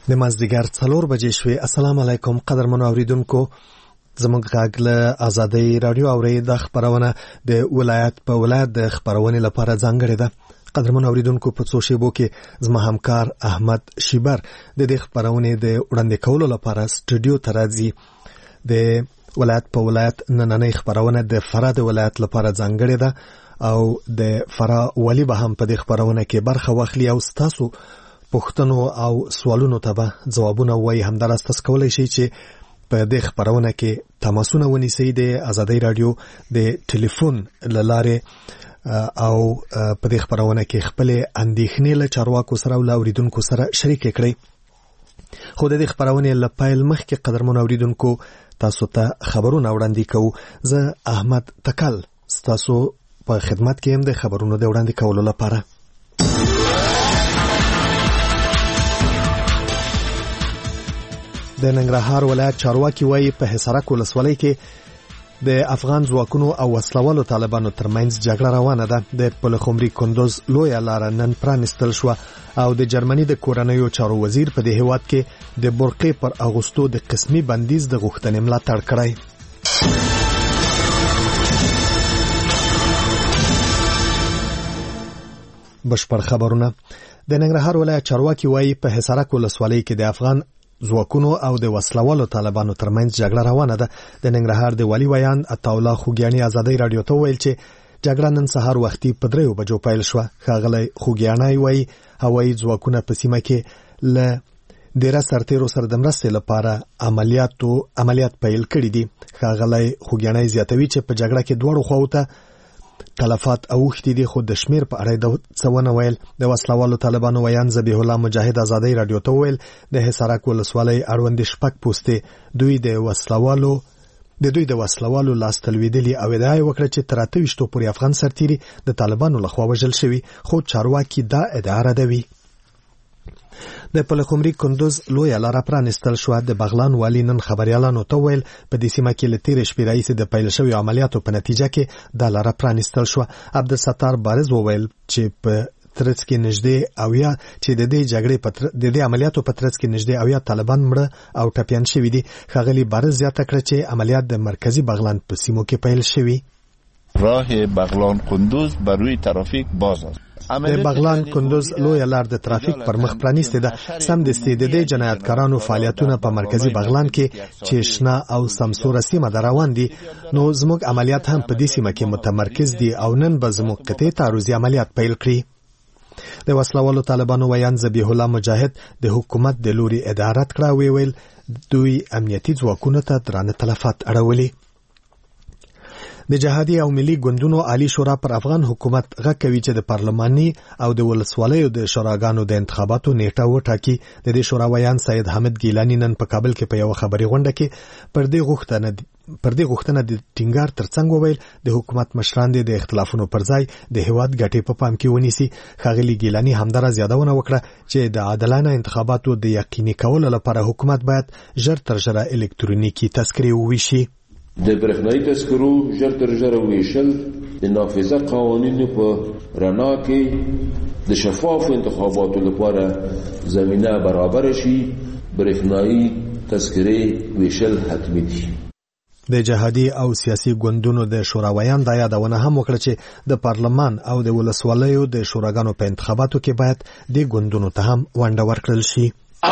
د مازدیګر 4 بجې شوې. السلام علیکم قدرمنو اوریدونکو، زموږ غږ له آزادۍ رادیو اوري د خبرونه د ولایت په ولایت د خبرونه لپاره ځانګړې ده. قدرمنو اوریدونکو، په څو شیبو کې زما همکار احمد شیبر د دې خبرونه د وړاندې کولو لپاره سټوډیو ته راځي. د ولایت په ولایت نننۍ خبرونه د فراه د ولایت لپاره ځانګړې ده او د فراه ولی به هم په دې خبرونه کې برخه واخلي او تاسو پوښتنو او سوالونو ته به ځوابونه وایي. همدارس تاسو کولی شئ چې په دې خبرونه کې تماسونه ونیسئ د آزادۍ رادیو د ټلیفون له لارې او په دې خبرونه کې خپل اندېښنې له چارواکو سره او اوریدونکو سره شریک کړئ. خو د دې خبرونه له پیل مخکې قدرمن اوریدونکو تاسو ته خبرونه وړاندې کوو. زه احمد تکل تاسو په خدمت کې يم د خبرونو د وړاندې کولو لپاره. د ننګرهار ولایت چارواکي وایي په حصارک ولسوالۍ کې د افغان ځواکونو او وسلوالو طالبانو ترمنځ جګړه روانه ده. د پلخمري کندوز لویه لار نن پرانستل شو او د جرمني د کورنیو چارو وزیر په دې هیواد کې د برقې پر اغوستو د قسمي بندیز د غوښتنې ملاتړ کړی. بشپړ خبرونه. د ننګرهار ولایت چارواکي وایي په حصارک ولسوالۍ کې د افغان ځواکونو او د وسلوالو طالبانو ترمنځ جګړه روانه ده. د ننګرهار د والی ویان عطاالله خوګیانی آزادۍ رادیو ته ویل چې جګړه نن سهار وختي په 3 بجو پیل شو. ښاغلی خوګیانی وایي هوایي ځواکونه په سیمه کې له ډیره سرتیرو سره د مرستې لپاره عملیات پیل کړي دي. ښاغلی خوګیانی زیاتوي چې په جګړه کې دوړو خواو ته تلفات اوښتي دي، خو د شمیر په اړه د څونه ویل. د وسلوالو طالبانو ویان ذبیح الله مجاهد آزادۍ رادیو ته ویل د حصارک ولسوالۍ اړوند شپږ پوستې دوی د وسلوالو لاس تلویدلي او ادعا وکړه چې تر 28 پورې افغان سرتیري د طالبانو لخوا وژل شوي، خو چارواکي دا ادعا ردوي. د پلخمري کندوز لویه لار پرانستل شو. د بغلان والی نن خبريالانو ته ویل په دې سیمه کې له تیر شپې راځي د پیل شوی عملیاتو په نتیجه کې د لار پرانستل شو. عبدالستار بارز وویل چې په ترڅ کې نږدې اویا چې د دې جګړې د دې عملیاتو په ترڅ کې نږدې اویا طالبان مړه او ټپيان شوي دي. ښاغلی بارز زیاته کړه چې عملیات د مرکزی بغلان په سیمو کې پیل شوي. راه بغلان کندوز بر روی ترافیک باز است. د بغلان کندوز لویه لار د ترافیک پر مخ پرانیسته ده. سمدستي د دې جنایتکارانو فعالیتونه په مرکزی بغلان کې چې شنا او سمسوره سیمه روان دي، نو زموږ عملیات هم په دې سیمه کې متمرکز دي او نن به زموږ قطعي تعرضي عملیات پیل کړي. د وسلوالو طالبانو ویان ذبیح الله مجاهد د حکومت د لوري ادارت کړه ویل دوی امنیتي ځواکونو ته درانه تلفات اړولي. د جهادي او ملي ګوندونو عالی شورا پر افغان حکومت غږ کوي چې د پارلماني او د ولسوالیو د شوراګانو د انتخاباتو نیټه وټاکي. د دې شورا ویان سید حامد ګیلانی نن په کابل کې په یو خبري غونډه کې پر دې غوښتنه د ټینګار ترڅنګ وویل د حکومت مشران د اختلافونو پر ځای د هیواد ګټې په پام کې ونیسي. ښاغلی ګیلانی همدارس یادونه وکړه چې د عادلانه انتخاباتو د یقیني کولو لپاره حکومت باید ژر تر ژره الکترونیکي تذکرې وویشي. د برېښنایي تذکرو ژر تر ژره ویشل د نافذه قوانینو په رڼا کې د شفافو انتخاباتو لپاره زمینه برابر شي. برېښنایي تذکرې ویشل حتمي دي. د جهادي او سیاسي ګوندونو د شوراویان دا یادونه هم وکړه چې د پارلمان او د ولسوالیو د شوراګانو په انتخاباتو کې باید د ګوندونو ته هم ونډه ورکړل شي.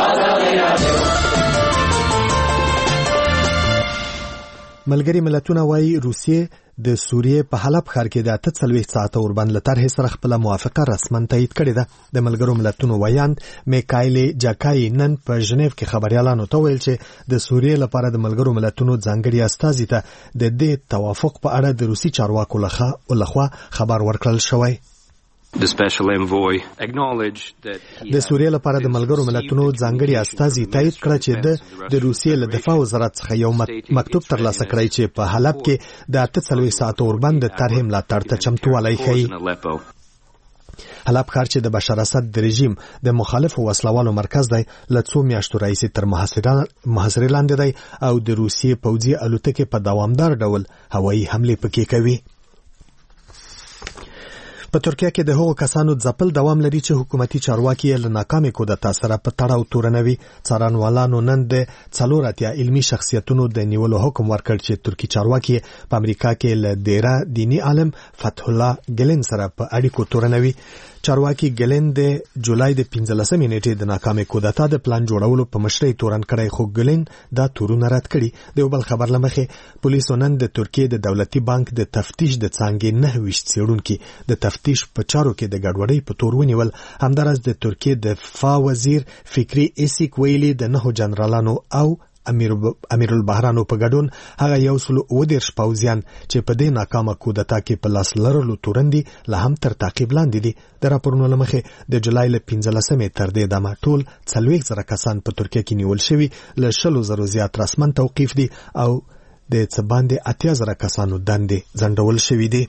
ملګری ملتونه وایي روسیې د سوریې په حلب ښار کې د 48 ساعته اوربند له طرحې سره خپله موافقه رسما تایید کړې ده. د ملګرو ملتونو ویاند میکایل جاکای نن په ژنیو کې خبريالانو ته ویل چې د سوریې لپاره د ملګرو ملتونو ځانګړي استازي ته د دې توافق په اړه د روسي چارواکو لخوا خبر ورکړل شوی. The special envoy acknowledged that د سوریې لپاره د ملګرو ملتونو ځانګړي استازي تایید کړ چې د روسیې له دفاع وزارت څخه یو مکتوب ترلاسه کړی چې په حلب کې د 48 ساعته اوربند د طرحې ملاتړ ته چمتووالی ښیي. حلب ښار چې د بشار اسد د رژیم د مخالفو وسلوالو مرکز دی، له څو میاشتو راهیسې تر محاصرې لاندې دی او د روسیې پوځي الوتکې په دوامدار ډول هوایي حملې پکې کوي. په ترکیه کې د هغو کسانو ځپل دوام لري چې حکومتي چارواکي له ناکامې کودتا سره په تړاو تورنوي. څارنوالانو نن د 84 علمي شخصیتونو د نیولو حکم ورکړ چې ترکی چارواکي په امریکا کې له ډیره دینی عالم فتح الله ګلن سره په اړیکو تورنوي. چارواکي ګلن د جولای د 15 نیټې د ناکامې کودتا د پلان جوړولو په مشرۍ تورن کړی، خو ګلن دا تورونه رد کړي. د بل خبر لمخې پولیسو نن د ترکیه د دولتي بانک د تفتیش د څانګې 29 څېړونکي د تفتیش په چارو کې د ګډوډۍ په تور ونیول. همداراز د ترکیه د دفاع وزیر فکری ایسیک ویلي د 9 جنرالانو او امیر البحرانو په ګډون هغه 130 پوځیان چې په دې ناکامه کودتا کې په لاس لرلو تورندي له هم تر تعقیب لاندې دي. د راپورونو لمخې د جولای له 15 تر دې دمه ټول 40,000 کسان په ترکیه کې نیول شوي، له 100,000 زیات رسمن توقیف دي او د څه باندې 80,000 کسانو دندې ځنډول شوي دي.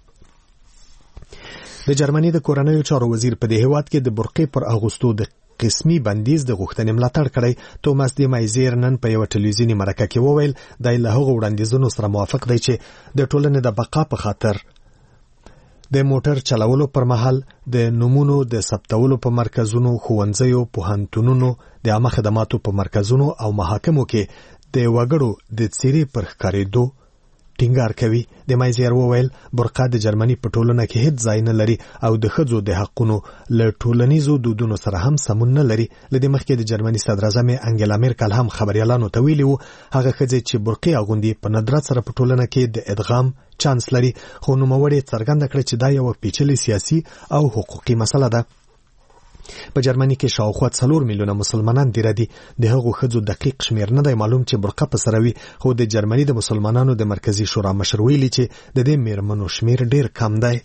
د جرمني د کورنیو چارو وزیر په دې هیواد کې د برقې پر اغوستو د قسمی بندیز د غوښتنې ملاتړ کړی. توماس دی مایزیر نن په یو ټلویزیونی مرکه کې وویل د له هغو وړاندیزونو سره موافق دی چې د ټولنې د بقا په خاطر د موټر چلولو پر مهال د نمونو د ثبتولو په مرکزونو، ښوونځیو، پوهنتونونو، د عامه خدماتو په مرکزونو او محاکمو کې د وګړو د څیرې پر ښکارېدو ټینګار کوي. د مایزیر وویل برقه د جرمني په ټولنه کې هیڅ ځای نه لري او د ښځو د حقونو له ټولنیزو دودونو سره هم سمون نه لري. له دې مخکې د جرمني صدراعظم انګلا میرکل هم خبريالانو ته ویلي وو هغه ښځې چې برقې اغوندي په ندرت سره په ټولنه کې د ادغام چانس لري، خو نوموړې څرګنده کړه چې دا یو پیچلې سیاسي او حقوقي مسله ده. په جرمني کې شاوخوا 4 میلیونه مسلمانان دي ردي. د هغو ښځو دقیق شمیر نه دی معلوم چې برقه په سره وي، خو د جرمني د مسلمانانو د مرکزی شورا مشر ویلي چې د دې میرمنو شمیر ډیر کم دی.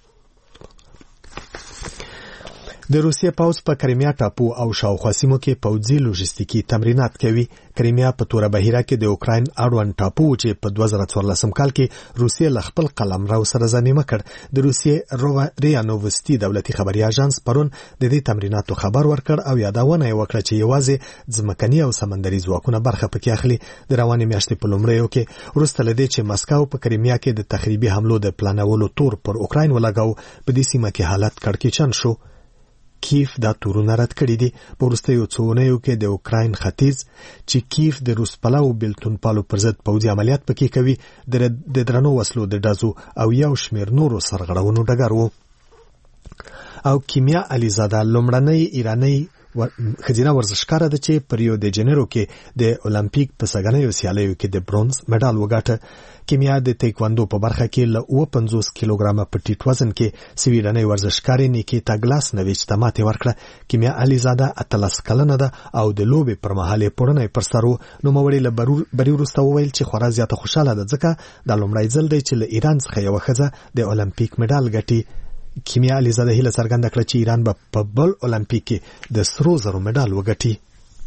د روسیې پوځ په کریمیا ټاپو او شاوخوا سیمو کې پوځي لوجستیکي تمرینات کوي. کریمیا په توره بهیره کې د اوکراین اړوند ټاپو چې په 2014 کال کې روسیې ل خپل قلمرو سره ضمیمه کړ. د روسیې ریا نووستي دولتي خبري اژانس پرون د دې تمریناتو خبر ورکړ او یادونه وکړه چې یوازې ځمکني او سمندري ځواکونه برخه پکې اخلي. د روانې میاشتې په لومړیو کې وروسته لدې چې مسکو په کریمیا کې د تخریبي حملو د پلانولو تور پر اوکراین ولګاو، په دې سیمه کې حالت کړکېچن شو. کیف دا تورونه رد کړي دي. په وروستیو څو اونیو کې د اوکراین ختیځ چې کیف د روس پلاو بیلتون پالو پر ضد پوځي عملیات پکې کوي د درنو وسلو د ډزو او یو شمیر نورو سرغړونو ډګر وو. او کیمیا علیزاده لومړنۍ ایرانی خزینه ورزشکاره ده چې په ریو د جنیرو کې د اولمپیک په سګنیو سیالیو کې د برونز مډال وګاټه. کیمیا د تایکواندو په برخه کې له 50 کیلوګرامه په ټیټ وزن کې سویډنۍ ورزشکارې نیکیتا ګلاسنویچ ته ماتې ورکړه. کیمیا علیزاده 13 کلنه ده او د لوبې پر مهال یې پوړنی پر سر و. نوموړې له بری وروسته وویل چې خورا زیاته خوشحاله ده ځکه دا لومړی ځل دی چې له ایران څخه یوه ښځه د اولمپیک مډال ګټي. کیمیا علیزاده هیله څرګنده کړه چې ایران به په بل اولمپیک کې د سرو زرو مډال وګټي.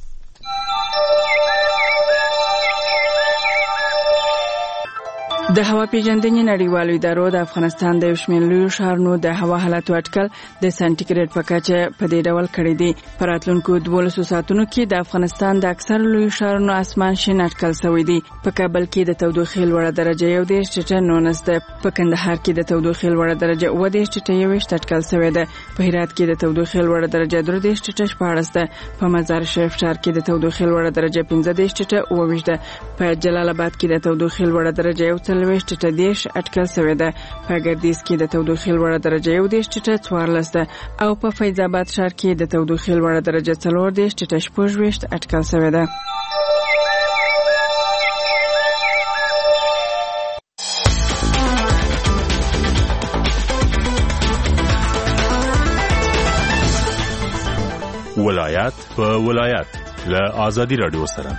د هوا پیژندنې نړیوالو ادارو د افغانستان د شمال لوی ښارونو د هوا حالت اټکل د سانتیګریډ په کچه په دې ډول کړی دی. پر راتلونکو 12 ساعتونو کې د افغانستان د اکثر لوی ښارونو اسمان شین اټکل شوی دی. په کابل کې د تودوخې لوړه درجه 1.9 ده. په کندهار کې د تودوخې لوړه درجه 1.1 اټکل شوی ده. په هرات کې د تودوخې لوړه درجه 3.14 ده. په مزار شریف ښار کې د تودوخې لوړه درجه 15.28 ده. په جلال آباد کې د تودوخې لوړه درجه 40 اټکل شوی ده. په ګردیز کې د تودوخې لوړه درجه 1.14 ده او په فیض آباد ښار کې د تودوخې لوړه درجه 4.18 اټکل شوی ده. ولایت په ولایت له آزادی رادیو سره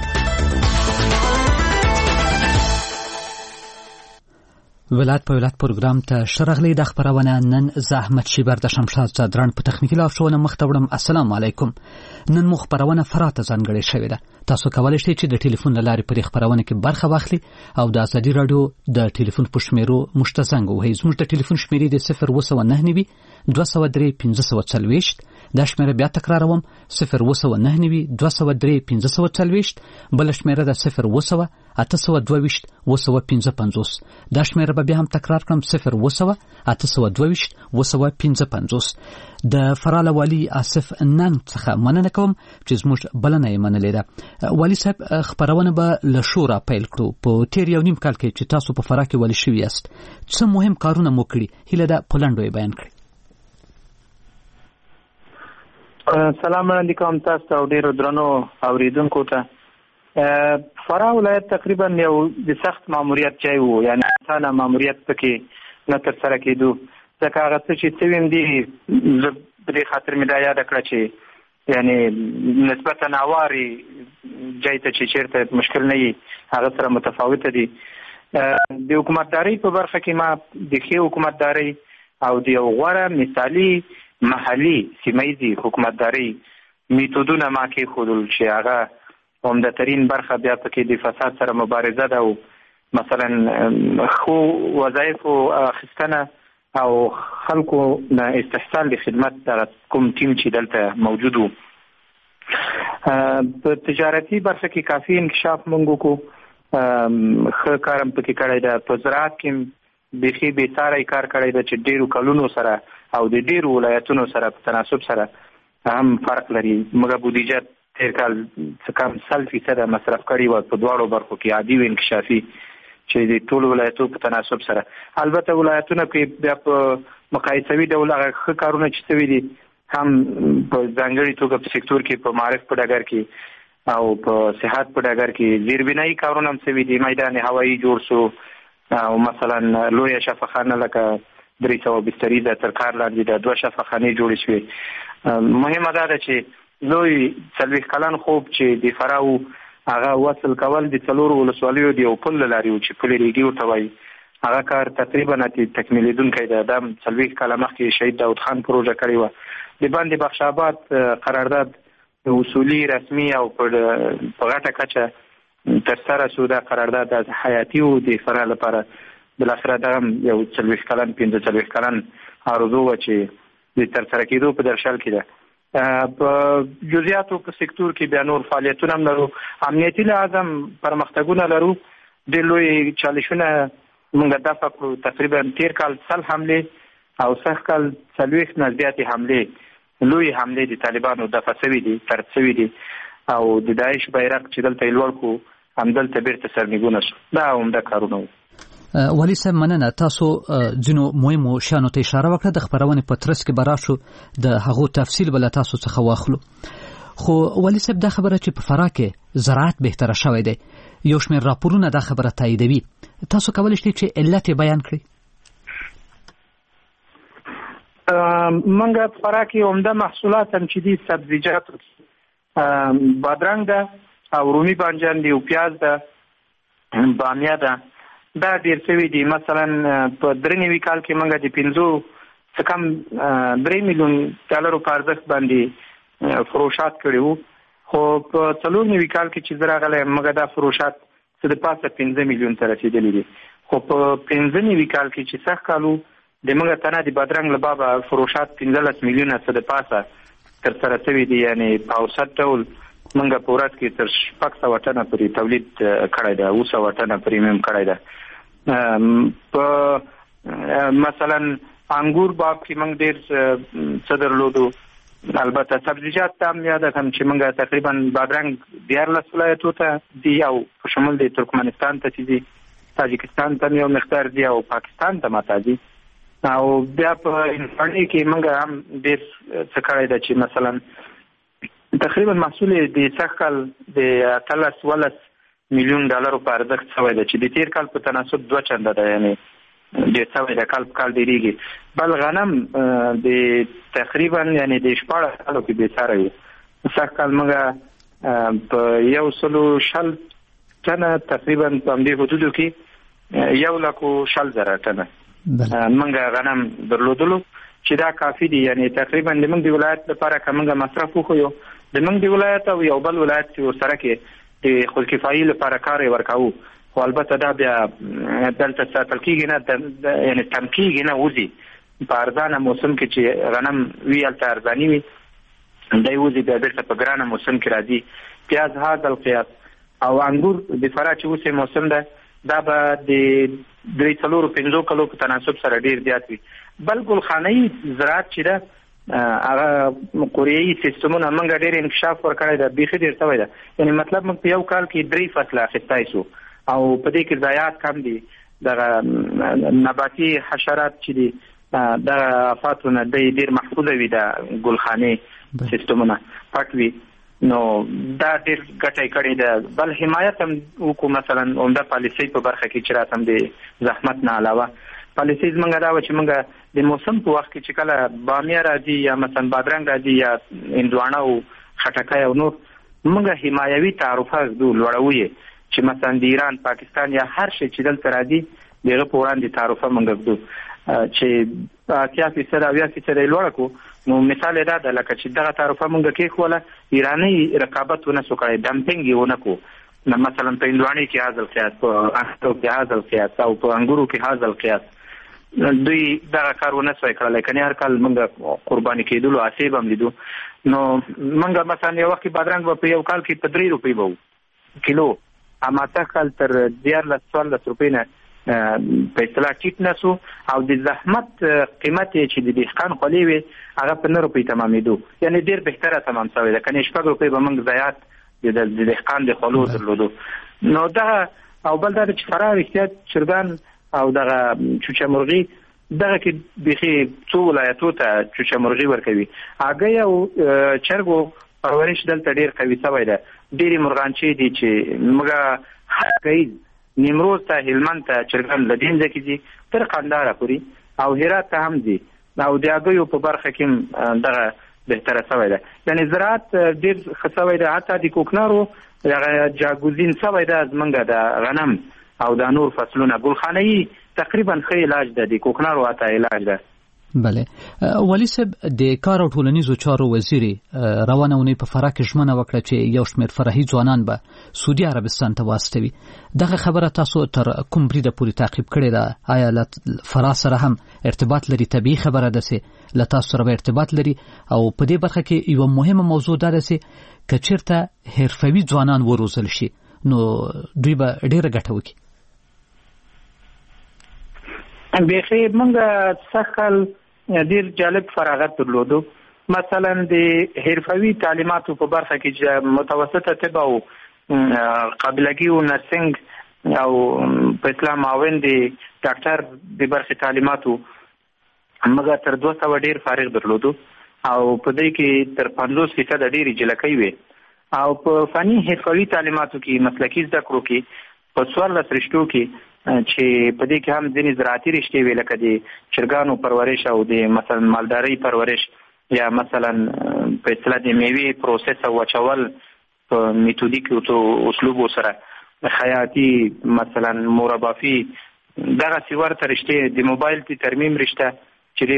ولایت په ولایت پروګرام ته شرغلی د خبرونه نن زحمت شیبر د شمشاد صدران په تخنیکی لافښونه مختوړم. السلام علیکم. نن مخبرونه فراته ځانګړې شوې ده. تاسو کولای شئ چې د ټلیفون لارې پر خبرونه کې برخه واخلئ او د آزادی رادیو د ټلیفون په شمیرو مشتزنګ وهي. زموږ د ټلیفون شمیرې د 029 203 1540. دا شمیره بیا تکراروم 029 203 1540. بل شمیره د 0 822 255. دا شمېره به بیا هم تکرار کړم 0 822 255. د فراه له والي آصف ننګ څخه مننه کوم چې زموږ بلنه یې منلې ده. والي صاحب خبرونه به له شورا پیل کړو. په تیر یو نیم کال کې چې تاسو په فراه کې والي شوي یاست څه مهم کارونه مو کړي هیله ده په لنډو یې بیان کړئ. سلام علیکم تاسو ته ډیرو درنو اوریدونکو ته. فراه ولایت تقریبا یو د سخت ماموریت ځای و، یعنی اسانه ماموریت پکې نه ترسره کېدو، ځکه هغه څه چې څه ویم دي زه په دې خاطر مې دا یاده کړه چې یعنی نسبتا هواري ځای ته چې چېرته مشکل نه وي هغه سره متفاوته دي. د حکومتدارۍ په برخه کې ما د ښې حکومتدارۍ او د یو غوره مثالي محلي سیمهیزي حکومتدارۍ میتودونه ما کېښودل چې هغه عمده ترین برخه بیا پکې د فساد سره مبارزه ده او مثلا خو وظایفو اخیستنه او خلکو نه استحصال د خدمت د کوم ټیم چې دلته موجود وو. په تجارتي برخه کې کافي انکشاف موږ وکړو، ښه کار هم پکې کړی ده. په زراعت کې بیخي بېساری کار کړی ده چې ډېرو کلونو سره او د ډېرو ولایتونو سره په تناسب سره هم فرق لري. موږ بودیجه تیر کال څه کم 100% مصرف کړي و په دواړو برخو کې، عادي و انکشافي، چې د ټولو ولایتو په تناسب سره. البته ولایتونه کې بیا په مقایسوي ډول هغه ښه کارونه چې شوي دي هم په ځانګړي توګه په سکتور کې په معارف په ډګر کې او په صحت په ډګر کې زیربنایي کارونه هم شوي دي. میدان هوایي جوړ شو او مثلا لویه شفاخانه لکه 300 بسترې ده تر کار لاندې ده، 2 شفاخانې جوړې شوې. مهمه دا ده چې لوی 40 کلن خوب چې د فراو هغه وصل کول د 4 ولسوالیو دی او پل لري چې پل ریګي ورته وایي، هغه کار تقریبا تکمیلیدونکی ده. دا 40 کاله مخکې شهید داود خان پروژه کړې وه. د باندې بخش آباد قرارداد اصولي رسمي او په غټه کچه ترسره شو. دا قرارداد د حیاتي و د فراه لپاره. بالاخره دا هم یو 40 کلن 45 کلن آرزو وه چې د ترسره کېدو په درشل کې ده. په جزئیاتو په سکتور کې بیا نور فعالیتونه هم لرو. امنیتي لحاظ هم پرمختګونه لرو. ډېر لوی چالشونه موږ دفع کړو. تقریبا تیر کال 100 حملې او سږ کال 40 نه زیاتې حملې، لوی حملې د طالبانو دفع شوي دي، ترد شوي دي او د داعش بیرغ چې دلته یې لوړ کړو همدلته بیرته سرنګونه شو. دا عمده کارونه وو. والي صاحب مننه. تاسو ځینو مهمو شیانو ته اشاره وکړه. د خبرونې په ترڅ کې به راشو د هغو تفصیل به له تاسو څخه واخلو. خو والي صاحب دا خبره چې په فراه کې زراعت بهتره شوی دی، یو شمېر راپورونه دا خبره تاییدوي. تاسو کولی شئ چې علت یې بیان کړئ؟ موږ فراه کې عمده محصولات هم چې دي سبزیجات، بادرنګ ده او رومي بانجان دي او پیاز ده، بامیه ده. دا ډیر شوي دي. مثلا په 93 کال کې موږ د 5 څه کم 3 میلیون ډالرو په ارزښت باندې فروشات کړي وو، خو په 94 کال کې چې زه راغلی موږ دا فروشات څه د پاسه 15 میلیون ته رسېدلي دي. خو په 95 کال کې چې سږ کال د موږ تنه د بادرنګ له بابه فروشات 15 میلیونه څه د پاسه ترسره شوي دي. یعنی په اوسط ډول موږ په ورځ کې تر 600 ټنه پورې تولید کړی ده، 200 ټنه پریمیم کړی ده. په مثلا انګور باب کې موږ ډېر څه درلودو. البته سبزیجات ته هم یاد کړم چې موږ تقریبا بادرنګ 14 ولایتو ته دي او په شمول د ترکمنستان ته دي، تاجکستان ته یو مقدار دي او پاکستان ته ماته دي. او بیا په انفاړی کې موږ هم ډېر څه کړی ده چې مثلا تقریبا محصول د سږ کال د 13 میلیون ډالرو په ارزښت شوی ده چې د تیر کال په تناسب 2 چنده ده. یعنی ډېر شوی ده، کال په کال ډېرېږي. بل غنم د تقریبا یعنی د 14 کالو کې بېساری وي. سږ کال موږ په 160 ټنه تقریبا په همدې حدودو کې 1,40,000 ټنه موږ غنم درلودلو چې دا کافي دي. یعنی تقریبا د موږ د ولایت لپاره که موږ مصرف وکړو، د موږ د ولایت او یو بل ولایت چې ورسره کې د خودکفایي لپاره کار یې ورکوو. خو البته دا بیا دلته ساتل کېږي نه، یعنی تم کېږي نه، وځي په ارزانه موسم کې چې غنم وي هلته ارزاني وي، دی وځي بیا بېرته په ګرانه موسم کې راځي. پیاز هذا القیاس او انګور د فراه چې اوس موسم ده دا به د 3-4-5 کلو په تناسب سره ډیر زیات وي. بل ګلخانه‌ای زراعت چې ده هغه کوریایي سیستمونه موږ ډیر انکشاف ورکړی ده، بیخي ډیر شوی ده. یعنی مطلب موږ په یو کال کې 3 فصله اخیستی سو او په دې کې ضایعات کم دي. دغه نباتي حشرات چې دي د آفاتونه ډیر محفوظ وي د ګلخانې سیستمونه پټ وي، نو دا ډیر ګټه کړې ده. بل حمایت هم وکړو، مثلا عمده پالیسي په برخه کې چې راتم د زحمت نه علاوه پالیسي زمونږ دا و چې موږ د موسم په وخت کې چې کله بامیه راځي یا مثلا بادرنګ راځي یا هندواڼه او خټکی او نور، موږ حمایوي تعرفه لوړوي چې مثلا د ایران، پاکستان یا هر شي چې دلته راځي دغه په وړاندې تعرفه موږ ږدو چې 80% او 80% لوړ کو. نو مثال دا ده لکه چې دغه تعرفه موږ کې کوله ایرانی رقابت ونه سو کړی، ډمپینګ ونه کو. مثلا په هندواڼه کې حاصل قیاس، په انګورو کې حاصل قیاس او په انګورو کې حاصل قیاس دوی دغه کار ونه سوی کړل. کني هر کال موږ قرباني کېدلو آسیب هم لیدو. نو موږ مثلا یو وخت بادرنګ په یو کال کې په 3 روپۍ وو کیلو، اما تکل تر 14 روپۍ نه په اصطلاح ټیټ نسو او د زحمت قیمت چې د دهقان خولې وي هغه په 9 روپۍ تمامېدو، یعنی ډیر بهتره تمام شوی ده. کني 6 روپۍ به موږ ضایعات د دهقان د خولو درلودو. نو دا او بل دا چې فراه احتیاط چرګان او دغه چوچه مرغي دغه کې بيخي څو ولایتو ته چوچه مرغي ورکوي. هغه او چرګو پرورش دلته ډیر قوي شوی ده. ډېری مرغانچې دي چې موږ هغه نیمروز ته، هلمند ته چرګان لدین ځکه دي تر قندهار پورې او هرات ته هم دي او د هغه په برخه کې دغه بهتره شوی ده. یعنی زراعت ډیر ښه شوی ده. حتی د کوکنارو هغه جاګوزین شوی ده زمونږ د غنم او د نور فصلونه. ګلخانه‌ای تقریبا ښه علاج ده، د کوکنارو اته علاج ده. بله ولی صاحب د کار او ټولنیزو چارو وزیر روانه ونی په فراه کې ژمنه وکړه چې یو شمېر فرهي ځوانان به سعودي عربستان ته واستوي. دغه خبره تاسو تر کوم بریده پورې تعقیب کړې ده؟ آیا له فراه سره هم ارتباط لري؟ طبیعي خبره ده چې له تاسو سره ارتباط لري او په دې برخه کې یو مهمه موضوع ده چې که چېرته حرفوي ځوانان وروزل شي نو دوی به ډېره ګټه وکړي. بیخي موږ سخل ډیر جالب فراغت درلودو. مثلا د حرفوي تعلیماتو په برخه کې متوسطه طب او قابلګي او نرسنګ او په اسلام معاون د ډاکټر د برخه تعلیماتو موږ تر 200 ډیر فارغ درلودو او په دې کې تر 50% ډیر جلکې وي. او په فني حرفوي تعلیماتو کې مسلکي زده کړو کې په 14 رشتو کې چې په دې کې هم ځینې زراعتي رشتې وي لکه د چرګانو پرورش او د مثلا مالدارۍ پرورش یا مثلا په اصطلاح د میوې پروسس او وچول په میتودیک او اسلوب سره خیاطي مثلا مربافي دغه سیور ته رشتې د موبایل تی ترمیم رشته چې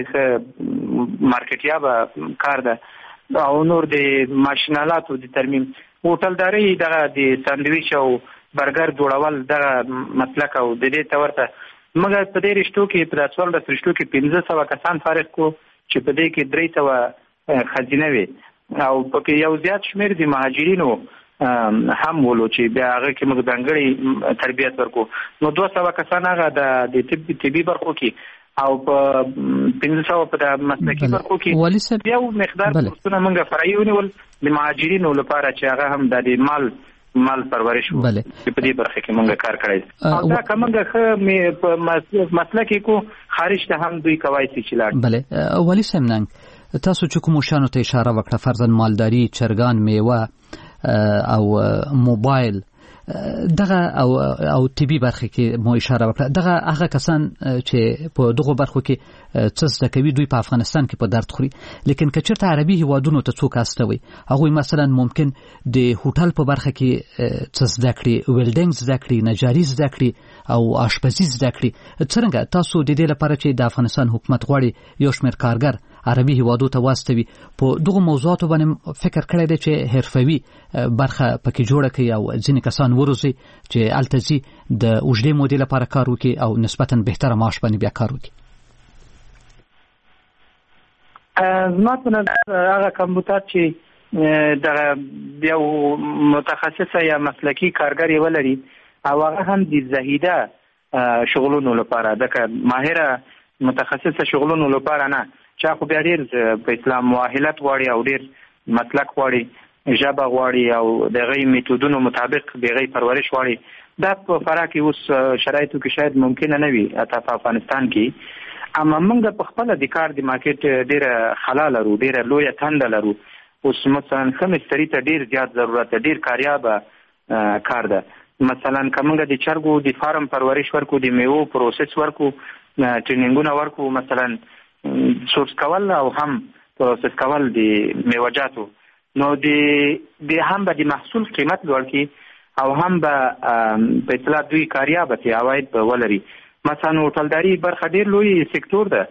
د مارکیټیا به کار ده او نور د ماشینالاتو د ترمیم هوټلداري دغه د ساندویچ او برګر جوړول دغه مسلک او د دې تورته موږ په دې رشتو کې په 14 رشتو کې 1500 کسان فارغ کو چې په دې کې 300 خزینه وي او په یو زیات شمیر د مهاجرینو هم ولو چې بیا هغه کې موږ ځانګړي تربیت ورکو. نو 200 کسان هغه د طبي برخو کې او په 1500 په د مسلکي برخو کې یو مقدار کورسونه موږ فرعي ونیول د مهاجرینو لپاره چې هغه هم د مال پرورش وو چې په دې برخه کې موږ کار کړی او دا کومه په مسلکي کو خارج ته هم دوی کوي چې لاړ. بله ولی سمنګ تاسو چې کوم شانو ته اشاره وکړه فرضاً مالداري، چرګان، میوه او موبایل دغه او طبي برخه کې مو اشاره وکړه. دغه هغه کسان چې په دغه برخو کې څه زده کوي دوی په افغانستان کې په درد خوري، لیکن که چېرته عربي هیوادونو ته څوک استوي هغوی مثلا ممکن د هوټل په برخه کې څه زده کړي، ویلډینګ زده کړي، نجاري زده کړي او آشپزي زده کړي. څرنګه تاسو د دې لپاره چې د افغانستان حکومت غواړي یو شمېر کارګر عربي هیوادو ته واستوي په دغه موضوعاتو باندې فکر کړی دی چې حرفوي برخه پکې جوړه کړي او ځینې کسان وروزي چې التزي د اوږدې مودې لپاره کار وکړي او نسبتاً بهتره معاش باندې بیا کار وکړي. زما په نظر هغه کمبودات چې د یو متخصصه یا مسلکی کارګر ولري او هغه هم د زهیده شغلونو لپاره د ماهره متخصصه شغلونو لپاره نه، چا خو بیا ډېر په اسلام مؤهلت غواړي او ډېر مسلک غواړي، ژبه غواړي او د هغې میتودونو مطابق د هغې پرورش غواړي. دا په فراه کې اوس شرایطو کې شاید ممکنه نه وي حتی په افغانستان کې. اما موږ په خپله د کار د مارکیټ ډېره خلا لرو، ډېره لویه تنده لرو. اوس مثلا ښه مستري ته ډېر زیات ضرورت ده، ډېر کاریابه کار ده. مثلا که موږ د چرګو د فارم پرورش ورکو، د میوو پروسس ورکو، ټرینینګونه ورکو، مثلا سورس کول او هم پروسس کول د میوه‌جاتو، نو د هم به د محصول قیمت لوړ کړي او هم به په اصطلاح دوی کاریابه شي، عواید به ولري. مثلا هوټلداري برخه ډېر لوی سکتور ده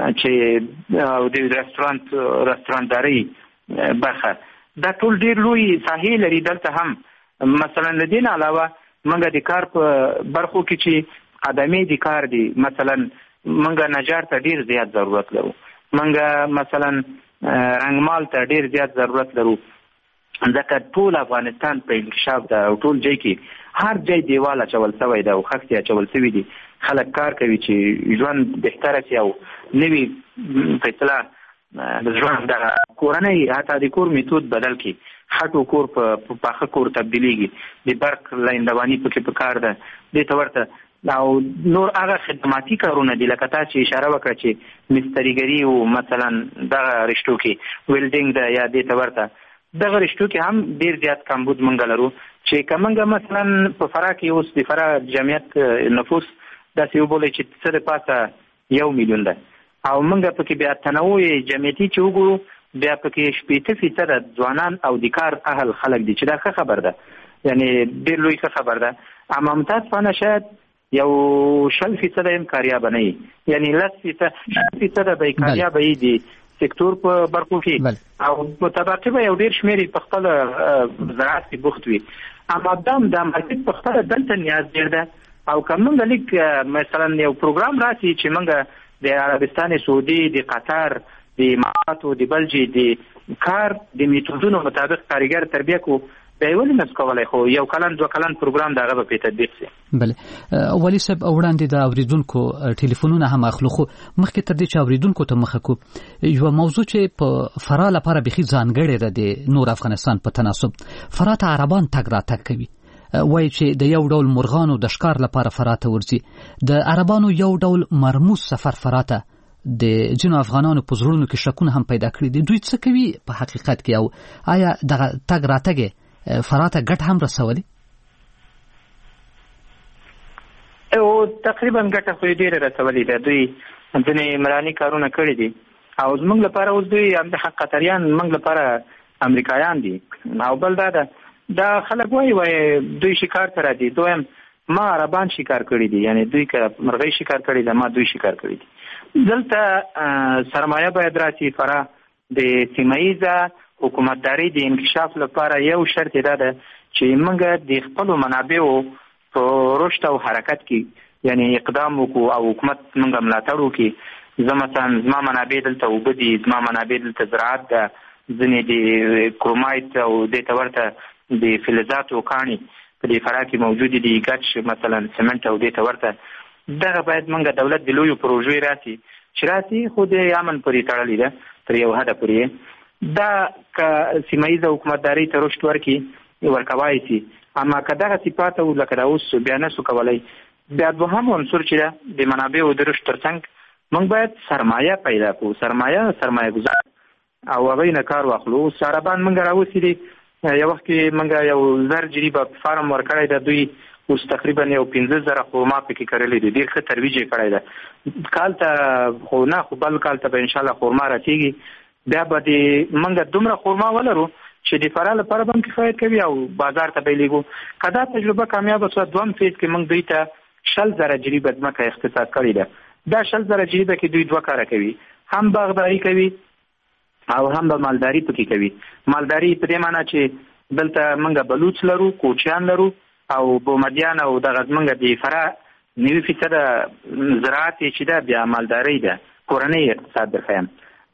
چې د رستورانتداري برخه دا ټول ډېر لوی ساحې لري. دلته هم مثلا له دې نه علاوه موږ د کار په برخو کې چې خدمې د کار دي، مثلا موږ نجار ته ډېر زیات ضرورت لرو، موږ مثلا رنګمال ته ډېر زیات ضرورت لرو، ځکه ټول افغانستان په انکشاف ده او ټول ځای کې هر ځای دیوال اچول شوی ده او خښتې اچول شوي دي. خلک کار کوي چې ژوند بهتره شي او نوي په اصطلاح د ژوند د کورنۍ حتی د کور میتود بدل کړي، خټو کور په پاخه کور تبدیلیږي، د برق لاندواني پکې په کار ده. دې ته ورته او نور هغه خدماتي کارونه دي لکه تا چې اشاره وکړه چې مستریګري او مثلا دغه رشتو کې ویلډینګ ده یا دې ته ورته دغه رشتو کې هم ډېر زیات کمبود موږ لرو. چې که موږ مثلا په فراه کې اوس د فراه جمعیت نفوس داسې وبولئ چې څه د پاسه 1 میلیون ده او موږ پکې بیا تنوع جمعیتي چې وګورو بیا پکې 80% ځوانان او د کار اهل خلک دي چې دا ښه خبر ده، یعنی ډېر لوی ښه خبر ده. اما متاسفانه شاید یو 10% هم کاریابه نه وي، یعنی 10% به کاریابه وي د سکتور په برخو کې او متبقي به یو ډېر شمېر په خپل زراعت کې بوخت وي. اما دا مارکیټ په خپله دلته نیاز ډېر ده او که موږ لیک مثلا یو پروګرام راسي چې موږ د عربستان سعودي، د قطر، د اماراتو، د بلجي د کار د میتودونو مطابق کارګر تربیه کو بیا ولې نس کولای، خو یو کلن 2 کلن پروګرام دغه به په تطبیق شي. بله ولی صاحب وړاندې د اوریدونکو ټلیفونونه هم اخلو، خو مخکې تر دې چې اوریدونکو ته مخه کو یو موضوع چې په فراه لپاره بخي ځانګړې ده د نور افغانستان په تناسب. فراه ته عربان تګ راتګ کوي، وایي چې د یو ډول مرغانو د ښکار لپاره فراه ته ورځي. د عربانو یو ډول مرموز سفر فراه ته د ځینو افغانانو په زړونو کې شکونه هم پیدا کړي دي. دوی څه کوي په حقیقت کې او آیا دغه تګ راتګ فراه ته ګټه هم رسولي؟ او تقریبا ګټه خو یې ډېره رسولې ده. دوی ځینې عمراني کارونه کړي دي او زموږ لپاره اوس دوی همدغه قطریان موږ لپاره امریکایان دي. او بل دا خلک وایي دوی شکار ته راځي، دویم ما عربان شکار کړي دي، یعنی دوی که مرغۍ شکار کړي ده ما دوی شکار کړي دي. دلته سرمایه باید راسي. فراه د سیمه‌ییزه حکومتداري د انکشاف لپاره یو شرط دا ده چې موږ د خپلو منابعو په رشد او حرکت کې یعنی اقدام وکړو او حکومت موږ ملاتړ وکړي. زه مثلا زما منابع دلته اوبه دي، زما منابع دلته زراعت ده، ځینې د کرومایت او دې ته ورته د فلزاتو کاڼي په دې فراه کې موجود دي، ګچ مثلا سمنټ او دې ته ورته. دغه باید موږ دولت د لویو پروژې راسي چې راسي خو د امن پورې تړلې ده تر یو حده پورې. دا که سیمه‌ییزه حکومتداري ته رشد ورکوای شي، اما که دغه صفات او لکه دا اوس بیا نسو کولی. بیا دوهم عنصر چې ده د منابعو د رشد ترڅنګ موږ باید سرمایه پیدا کړو، سرمایه گذار او هغوی نه کار واخلو. اوس عربان موږ راوستي دي، یو وخت کې موږ یو 1000 جریبه فارم ورکړی ده، دوی اوس تقریبا یو 15,000 خورما پکې کرلې دي، ډېر ښه ترویج یې کړی ده. کال ته خو نه، خو بل کال ته به انشاءالله خورما راتېږي. بیا به د موږ دومره خورما ولرو چې د فراه لپاره به هم کفایت کوي او بازار ته به یې لیږو. که دا تجربه کامیابه شوه، دویم فیز کې موږ دوی ته 100,000 جریبه ځمکه اختصاص کړې ده. دا 100,000 جریبه کې دوی 2 کاره کوي، هم باغداري کوي او هم به مالداري پکې کوي. مالداري په دې معنی چې دلته موږ بلوچ لرو، کوچیان لرو او بومدیان او دغه موږ د فراه 90% زراعت چې ده بیا مالداري ده، کورنۍ اقتصاد درخیم.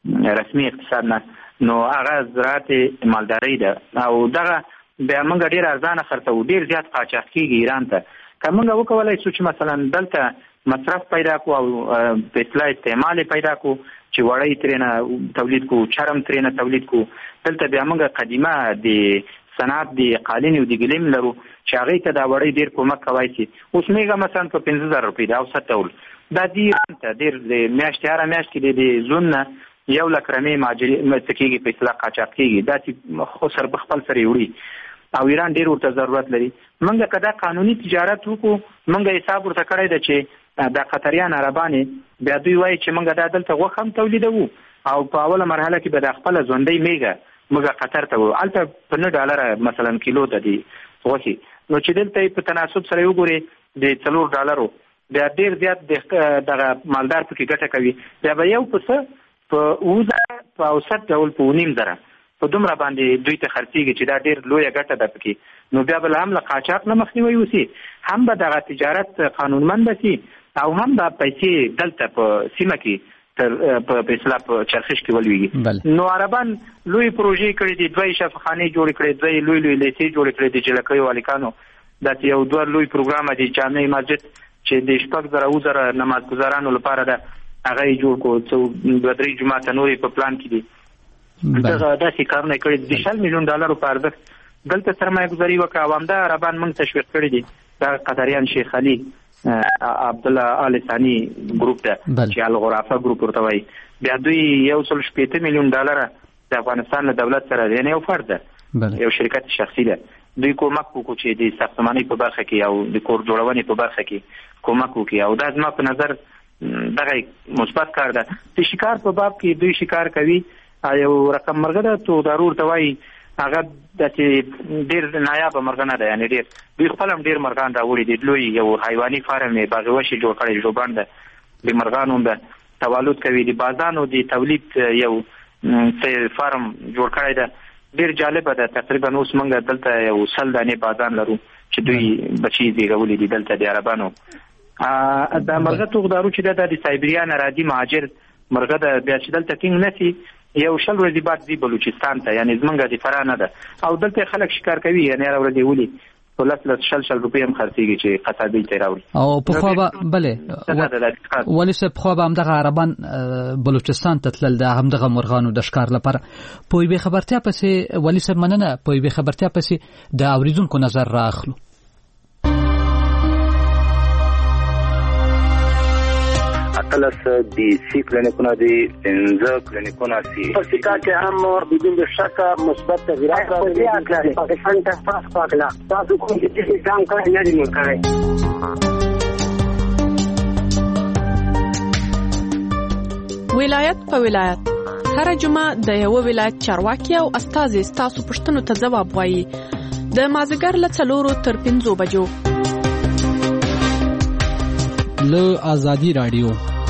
رسمي اقتصاد نه، نو هغه زراعت مالداري ده او دغه بیا موږ ډیر ارزانه خرڅو، ډیر زیات قاچاق کیږي ایران ته. که موږ وکولای شو چې مثلا دلته مصرف پیدا کو او په اصطلاح استعمال پیدا کو چې وړۍ ترېنه تولید کو، چرم ترېنه تولید کو، دلته بیا موږ قدیمه د صنعت د قالین او د ګلیم لرو چې هغې ته دا وړۍ ډېر کومک کولی شي. اوس میږه مثلا په 15,000 روپۍ د اوسط ډول دا د ایران ته ډېر د میاشتې هره میاشت کې د زون نه 100,000 رمې څه کېږي په اصطلاح قاچاق کېږي، دا چې خو سر په خپل سره یې وړي او ایران ډېر ورته ضرورت لري. موږ که دا قانوني تجارت وکړو، موږ حساب ورته کړی ده چې دا قطریان عربانې بیا دوی وایي چې موږ دا دلته غوښه هم تولیدوو او په اوله مرحله کې به د خپله ژوندۍ میږه موږ قطر ته وو، هلته په $9 مثلا کیلو ده د غوښې، نو چې دلته یې په تناسب سره وګورې د $4 بیا ډېر زیات دغه مالدار پکې ګټه کوي. بیا به یو پسه په 20,000 په اوسط ډول په 9,500 په دومره باندې دوی ته خرڅېږي چې دا ډېر لویه ګټه ده پکې. نو بیا به هم له قاچاق نه مخنیوی وسي، هم به دغه تجارت قانونمند شي او هم به پیسې دلته په سیمه کې په اصطلاح په چرخش کې ولویږي. نو عربان لوی پروژې کړې دي، 2 شفاخانې جوړې کړې، 2 لوی لیسې جوړې کړې دي چې لکه والکانو داسې یو 2 لوی پروګرام دي. جامع مسجد چې د 6,000 نمازګزارانو لپاره ده هغه یې جوړ کړو، 2-3 جوماته نورې په پلان کې دي. دغه داسې کارونه کړي دي. $100 میلیون په ارزښت دلته سرمایه ګذاري وکړه او همدا عربان موږ تشویق کړي دي. دا قطریان شیخ علي عبدالله آل ثاني ګروپ ده چې الغرافه ګروپ ورته وایي. بیا دوی $180 میلیون د افغانستان له دولت سره، یعنی یو فرد ده، یو شرکت شخصي ده، دوی کومک وکړو چې د ساختمانۍ په برخه کې او د کور جوړونې په برخه کې کومک وکړي او دا زما په نظر دغه مثبت کار ده. د شکار په باب کې دوی شکار کوي، یو رقم مرغه ده تو ضرور ته وایي هغه داسې ډېر نایابه مرغه نه ده، یعنې ډېر دوی خپل هم ډېر مرغان راوړي دي. لوی یو حیواني فارم یې باغ وشي جوړ کړی، ژوبڼ ده، د مرغانو هم ده، تولد کوي، د بازانو د تولید یو فارم جوړ کړی ده، ډېر جالبه ده. تقریبا اوس موږ دلته یو 100 دانې بازان لرو چې دوی بچي زیږولي دي دلته د عربانو. دا مرغه توغدارو چې ده د سایبریا نه راځي، مهاجر مرغه ده، بیا چې دلته ټینګ نسي یو 100 ورځې بعد ځي بلوچستان ته، یعنې زمونږ د فراه نه ده او دلته خلک شکار کوي، یعنې هره ورځ یې ولي په 10 روپۍ هم خرڅېږي چې قطادۍ ته یې راوړي. او پخوا به بلې ولې صاحب پخوا به همدغه عربان بلوچستان ته تلل د همدغه مرغانو د ښکار لپاره. په یوې خبرتیا پسې ولې صاحب مننه، په یوې خبرتیا پسې د اورېدونکو نظر رااخلو. اتلس دی سی کلینیکونه دی، 15 کلینیکونه سی په سیکا کې هم بدون شک مثبت تغیرات راغلي. پاکستان ته پاس پاکلا تاسو کوم چې ځان کړی نه دی کړی. ولایت په ولایت هر جمعه د یو ولایت چارواکي او استازي تاسو پښتنو ته ځواب وایي. د مازیګر له 4 تر 5 بجو له آزادی رادیو.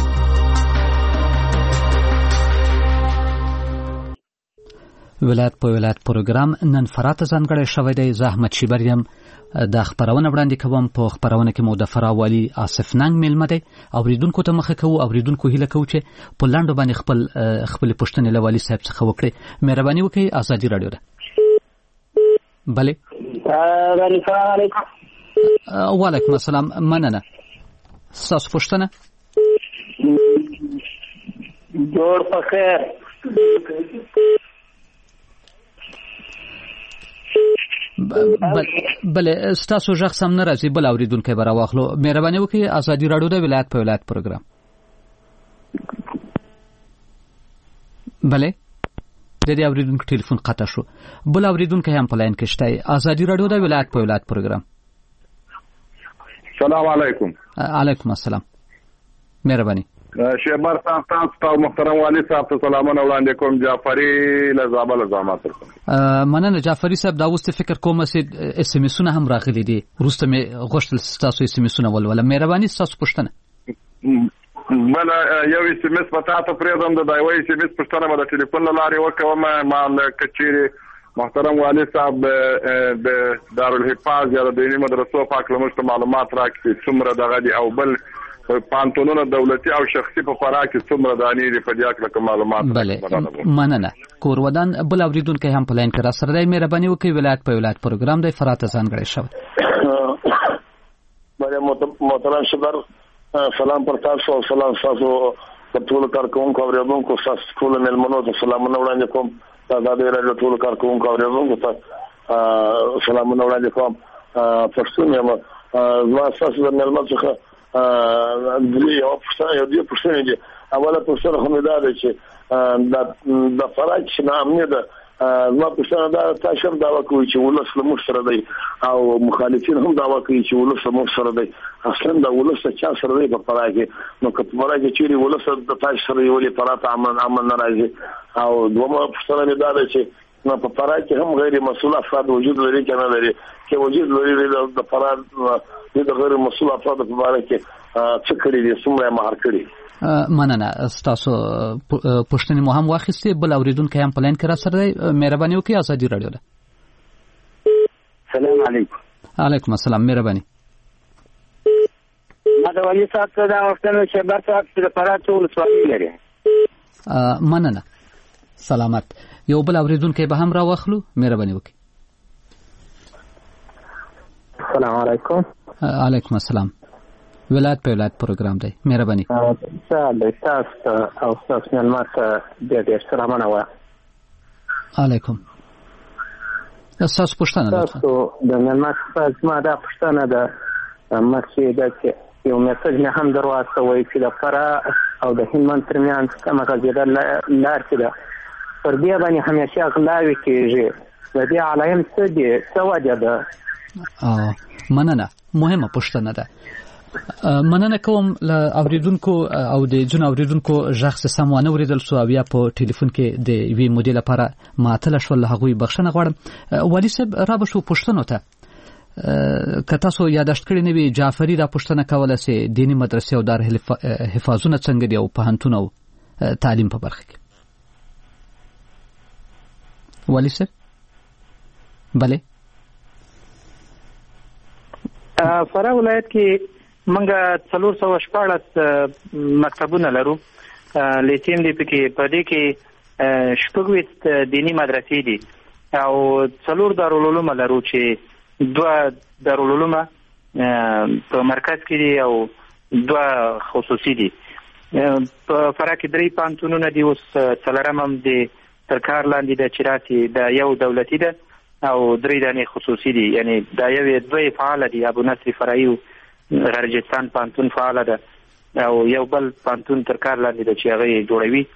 ولایت په ولایت پروګرام نن فرات ځانګړی شوی دی. زه احمد شیبریم د خبرونه وړاندې کوم. په خبرونه کې مو د فرا والی آصف ننګ میلمه دی. اوریدونکو ته مخه کوو، اوریدونکو هیله کوو چې په لاندو باندې خپل پوښتنې له والی صاحب څخه وکړي. مهرباني وکړئ. آزادی رادیو ده. بله السلام علیکم. وعلیکم السلام. مننه. ستاسو پوښتنه؟ جوړ په خیر. بله ستاسو غږ سم نه راځي، بل اوریدونکی به راواخلو. مهرباني وکړئ. آزادي راډیو د ولایت په ولایت پروګرام. بله د دې اوریدونکو ټلیفون قطع شو. بل اوریدونکی هم په لاین کې شته. آزادي راډیو د ولایت په ولایت پروګرام. السلام علیکم. علیکم السلام. مهرباني. شهبر صاحب تاسو محترم والی صاحب ته سلامونه وړاندې کوم. جعفری لزابل زامات کوم. مننه جعفری صاحب. دا اوس فکر کوم چې اس ام اسونه هم راغلي دي. وروسته مې غوښتل تاسو اس ام اسونه ولول. مهرباني تاسو پوښتنه. بل یو اس ام اس پتا ته پرېدم د دایوي اس ام اس پښتنه د ټلیفون لارې وکوم. ما کچيري محترم والی صاحب د دارالحفاظ یا د دیني مدرسو پاک لمشت معلومات راکړي څومره دغه دي او بل پانتونونه دولتي او شخصي په فراه کې څومره دانې دي په دې اړه کوم معلومات بله مننه کورودان بل اوریدونکو هم په لاین کې را سره دی مهرباني وکړئ ولایت په ولایت پروګرام دی فراه ته ځانګړی شوی بله محترم شبر سلام پر تاسو او سلام تاسو په ټول کارکونکو او اوریدونکو تاسو ټول مېلمنو ته سلامونه وړاندې کوم آزادي راډیو ټول کارکونکو او اوریدونکو ته سلامونه وړاندې کوم پښتون یم زما تاسو د مېلمنو څخه یو پوښتنه دي اوله پوښتنه هم دا ده چې د فراه چې نامنه ده زما پوښتنه دا تاسو هم دعوا کوي چې ولس له موږ سره دی او مخالفین هم دعوا کوي چې ولس له موږ سره دی اصلا دا ولس چا سره دی په فراه کې نو که په فراه کې چیرې ولس د تاسو سره ولې فراه ته امن نه راځي او دومره پوښتنه دا ده چې نو په فراه کې هم غیر مسؤل افراد وجود لري کنه لري چې وجود لري د فراه د غیر مسؤل افراد په اړه کې څه کړی دي څومره مهار کړی مننه تاسو پښتني مو هم واخیستي بل اوریدونکو هم پلان کړه سره مهرباني وکړئ آزادي رادیو ده سلام علیکم علیکم السلام مهرباني ما د ولی صاحب ته دا وختونه چې برته د فراه ټول سوالي لري مننه سلامت یو بل اوریدونکو به هم را واخلو مهرباني وکړئ السلام علیکم علیکم السلام ولایت په ولایت پروګرام دی مهرباني تاسو او تاسو ملمات ډېر سلامونه و علیکم تاسو پښتنه تاسو د ملمات ما دا پښتنه ده مخکې دا چې یو میسج نه هم درواته وایي چې د فراه او د هلمند ترمنځ کومه غځېدل لار کې ده پر دې باندې همیشه غلاوې کېږي د دې علایم څه دي څه وجه ده مننه مهمه پښتنه ده مننه کوم له اوریدونکو او د جن اوریدونکو ژغ سم ونه اوریدل سو بیا په ټلیفون کې د وی مودیل لپاره ماته شول هغه بخښنه غواړم ولی صاحب را به شو پښتنو ته که تاسو یاداشت کړی نه وي جعفری را پښتنه کوله سي دینی مدرسې او دار حفاظونه څنګه دی او پوهنتون او تعلیم په برخه کې ولی صاحب بله فراه ولایت کې منګه 414 مکتبونه لرو لیتیم دی پکې په دې کې شپږ دینی مدرسې دي او 4 دارالعلوم لرو چې 2 دارالعلوم په مرکز کې دي او 2 خصوصي دي په فراه کې 3 پانتونونه دي اوس څلورم هم دي ترکار لاندې د چراتي د یو دولتي ده او 3 دانې خصوصي دي یعنی دا یو 2 فعال دي ابو نصر فرعي غرجستان پانتون فعال ده او یو بل پانتون ترکار لاندې د چې هغه جوړوي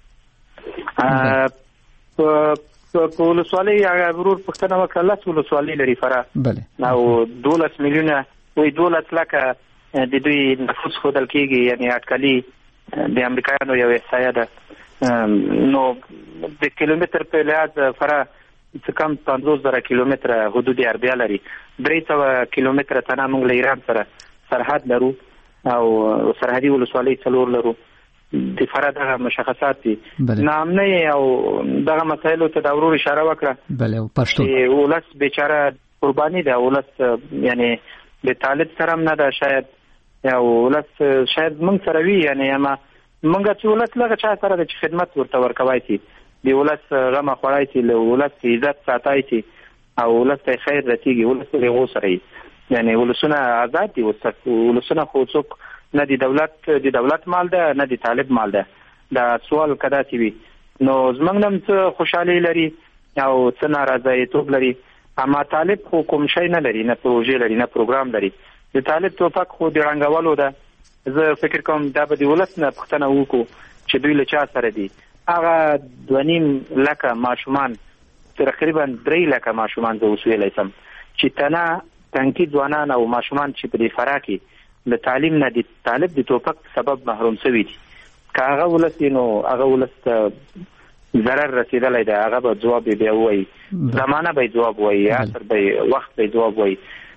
په ولسوالۍ هغه ورور پښتنه وکړه ولسوالۍ لري فراه او 12 میلیونه وي 12 لکه د دوی نفوس خودل کېږي یعنی اټکلي د امریکایانو یو احصایه ده نو د کیلومتر په لحاظ فراه څه کم 50,000 کیلومتره حدود عربیه لري 300 کیلومتره تنه موږ له ایران سره سرحد لرو او سرحدي ولسوالۍ 4 لرو د فراه دغه مشخصات دي نامنه او دغه مسایلو ته د ورور اشاره وکړه بله پښتو ولس بیچاره قرباني ده ولس یعنی د طالب سره نه ده شاید یا ولس شاید موږ سره وی یعنی ما موږ چې ولس لږه چا سره د خدمت ورته ورکوي چې د ولس غما خوړای چې له ولس عزت ساتای چې او ولس ته خیر رسیږي ولس له غوسره یعنی ولسونه آزاد دي ولسونه خو څوک نه دی دولت مال ده نه دی طالب مال ده دا سوال کدا سی وي نو زمنګ نم څه خوشحالي لري او څه ناراضي توپ لري اما طالب خو کوم شي نه لري نه پروژه لري نه پروګرام لري د طالب توپک خو د رنګولو ده زه فکر کوم دا به د ولس نه پښتنه وکړو چې دوی له چا سره دي هغه 2.5 لکه ماشومان تقریبا 3 لکه ماشومان زه وسویلای سم چې تنکي ځوانان او ماشومان چې په فراه کې د تعلیم نه دي طالب د توپک سبب محروم شوی دي که هغه ولسینو هغه ولس ضرر رسیدلی ده هغه به جواب بیا وایي زمانه به جواب وایي عصر به وخت به جواب وایي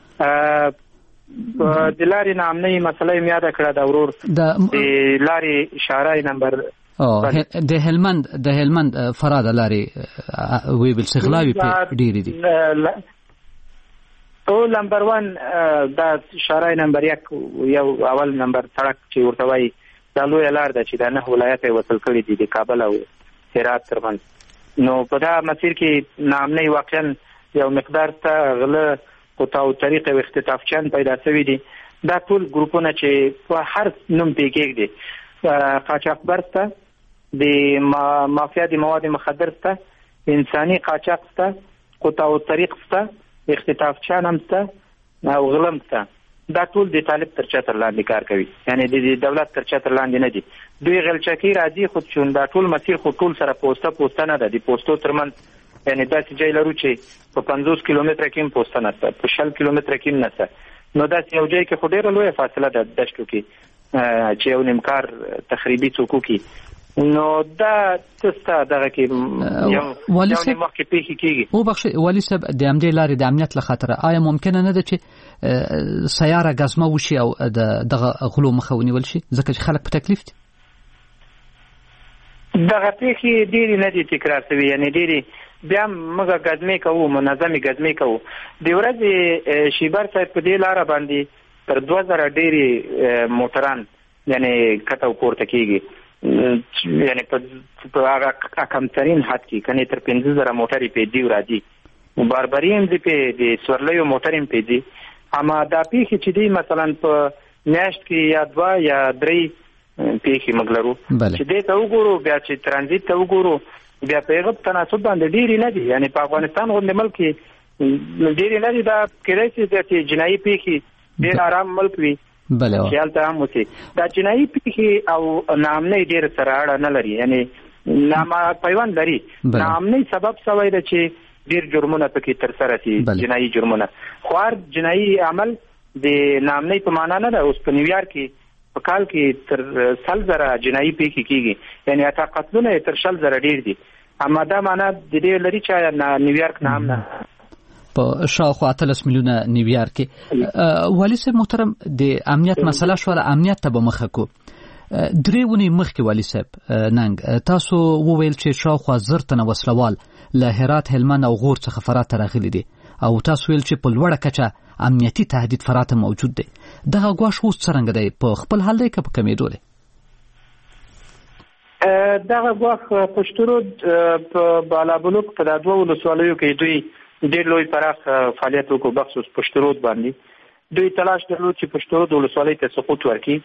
د لارې نامنۍ مسله یې یاده کړه د ورور د لارې اشاره نمبر د هلمند فراه د لارې وی بل سغلاوي په ډیری دي او نمبر 1 دا شارع نمبر 1 یو اول نمبر سړک چې ورته وایي دا لوی لار ده چې د 9 ولایت وصل کړي دي د کابل او هرات ترمنځ. نو په دا مسیر کې ناامنۍ واقعا یو مقدار ته غله قطع او طریق او اختطافچان پیدا شوي دي. دا ټول ګروپونه چې په هر نوم پیګیږي دي، قاچاقبر ته، د مافیا د مواد مخدر ته، انساني قاچاق ته، قطع او طریق ته، اختطافچان هم ته او غلم ته. دا ټول د طالب تر چتر لاندې کار کوي، یعنی د دولت تر چتر لاندې نه دي. دوی غلچکی راځي خو چون دا ټول مسیر خو ټول سره پوسټه نه ده، د پوسټو ترمنځ یعنی داسې ځای لرو چې په 50 کیلومتره کې پوسټه نشته، په 60 کیلومتره کې نشته. نو داسې یو ځای کې خو ډېره لویه فاصله ده دشتو کې چې یو نیمکار تخریبي څوک وکړي. نو دا تستا دغه کې یو مخکې پیښې کېږي. او بخښئ والي صاحب، د همدې لارې د امنیت له خاطره آیا ممکنه نه ده چې سیاره ګزمه وشي او دغه غلو مخه ونیول شي، ځکه چې خلک په تکلیف دي؟ دغه پیښې ډېرې نه دي تکرار شوي، یعنی ډېرې بیا موږ ګزمې کوو، منظمې ګزمې کوو. د ورځې شیبر صاحب په دې لاره باندې تر 2000 ډېرې موټران یعنی کته پورته کېږي، یعنی په هغه کمترین حد کې کني تر 15000 موټرې په دی راځي. باربري هم دي په د سورلیو موټرې هم په دي. اما دا پیښې چې دی مثلا په میاشت کې یا 2 یا 3 پیښې مګلرو چې دې ته وګورو، بیا چې ترانزیت ته وګورو، بیا په هغه تناسب باندې ډېری نه دي. یعنی په افغانستان غوندې ملک کې ډېری نه دي. دا کېدای شي چې جنایي پیښې ډېر آرام ملک وي، خیال ته هم وسی. دا جنایي پیښې او ناامنۍ ډېر سره اړه نه لري، یعنی پیوند لري. ناامنۍ سبب شوی ده چې ډېر جرمونه پکې ترسره شي، جنایي جرمونه. خو هر جنایي عمل د ناامنۍ په معنا نه ده. اوس په نیویارک کې په کال کې تر 100,000 جنایي پیښې کېږي، یعنی اته قتلونه تر 100,000 ډېر دي. اما دا معنا د دې لري چې نیویارک نامنه په شاوخوا 13 میلیونه نیویارک کې. والي صاحب محترم، د امنیت مسله شو، امنیت ته به مخه کو. 3 ونې مخکې والي صاحب ننګ تاسو وویل چې شاوخوا 1000 تنه وسلوال له هرات، هلمند او غور څخه فرات ته راغلي دي، او تاسو ویل چې په لوړه کچه امنیتي تهدید فرات موجود دی. دغه ګواښ اوس څرنګه دی؟ په خپل حال دی که په کمېدو دی؟ دغه ګواښ پشترود په بالابلوک په د 2 ولسوالیو کې دوی ډېر لوی پراخ فعالیت وکړو، بخصوص پشترود باندې. دوی تلاش درلود چې پشترود ولسوالۍ ته سقوط ورکړي.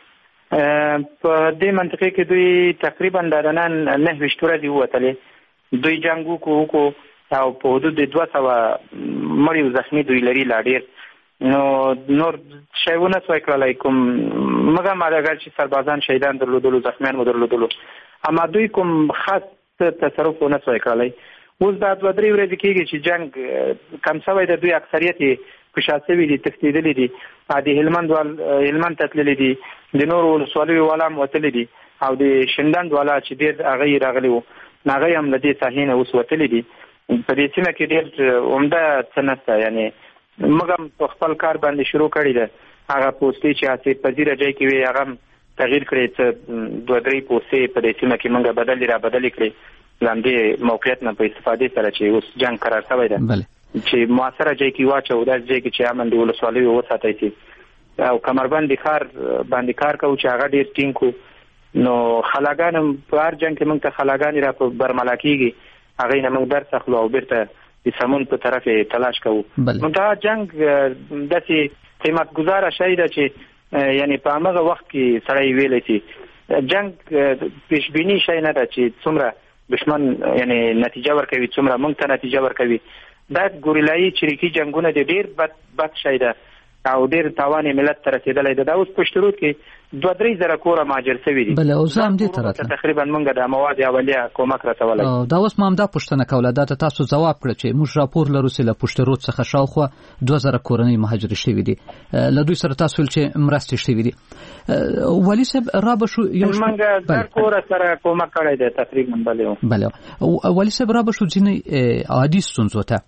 په دې منطقه کې دوی تقریبا د نن 9 ورځې ووتلې. دوی جنګ وکړو او په حدود 200 مړي او زخمي دوی لري لا ډېر. نو نور شیونه څه کړلای کوم مګه ماده چې سربازان شهیدان درلودلو، زخمیان مو درلودلو، اما دوی کوم خاص تصرف نه څه کړلای. اوس دا 2-3 ورځې کېږي چې جنگ کم شوی د دوی اکثریت په شاسوي دي، تښتېدلي دي، د هلمند ته تللي دي، د نورو ولسوالیو والا هم وتلي دي، او د شینډنډ والا چې ډېر هغه راغلي وو هغه هم له دې ساحې نه اوس وتلي دي. په دې سیمه کې ډېر عمده څه نشته. یعنی موږ هم په خپل کار باندې شروع کړی ده. هغه پوستې چې حاصل پذیره ځای کې وي هغه تغییر کړی، څه 2-3 پوستې په دې سیمه کې موږ بدلې کړې لاندې موقعیت نه په استفادې سره چې اوس جنگ قرار شوی ده، چې موثره ځای کې واچو، داسې ځای کې چې امن د ولسوالیو وساتای شي. او کمربند کار باندې کار کوو چې هغه ډېر ټینګ کو. نو خلاګان هم په هر جنگ کې موږ ته خلاګانې را په برملا کېږي، هغې نه موږ درس اخلو او بیرته د سمون په طرف تلاش کوو. نو دا جنگ داسې قیمت گزاره شی ده چې یعنی په همغه وخت کې سړی ویلی شي جنگ پیشبیني شی نه ده چې څومره دشمن یعنی نتیجه ورکوي، څومره موږ ته نتیجه ورکوي. دا ګوریلایي چریکي جنگونه د ډېر بد شی ده او ډېر تاوان ملت ته رسېدلی ده. دا اوس پشترود کې 2-3 زره کوره مهاجر شوي دي. بله اوس هم دې ته راتله تقریبا موږ د مواد اولیه کومک رسولی. دا اوس ما همدا پوښتنه کوله، دا ته تاسو ځواب کړه چې موږ راپور لرو چې له پشترود څخه شاوخوا 2000 کورنۍ مهاجر شوي دي. له دوی سره تاسو ویل چې مرستې شوي دي. والي صاحب را به شو موږ 10 کوره سره کومک کړی دی تقریبا. بله والي صاحب را به شو ځینې عادي ستونزو ته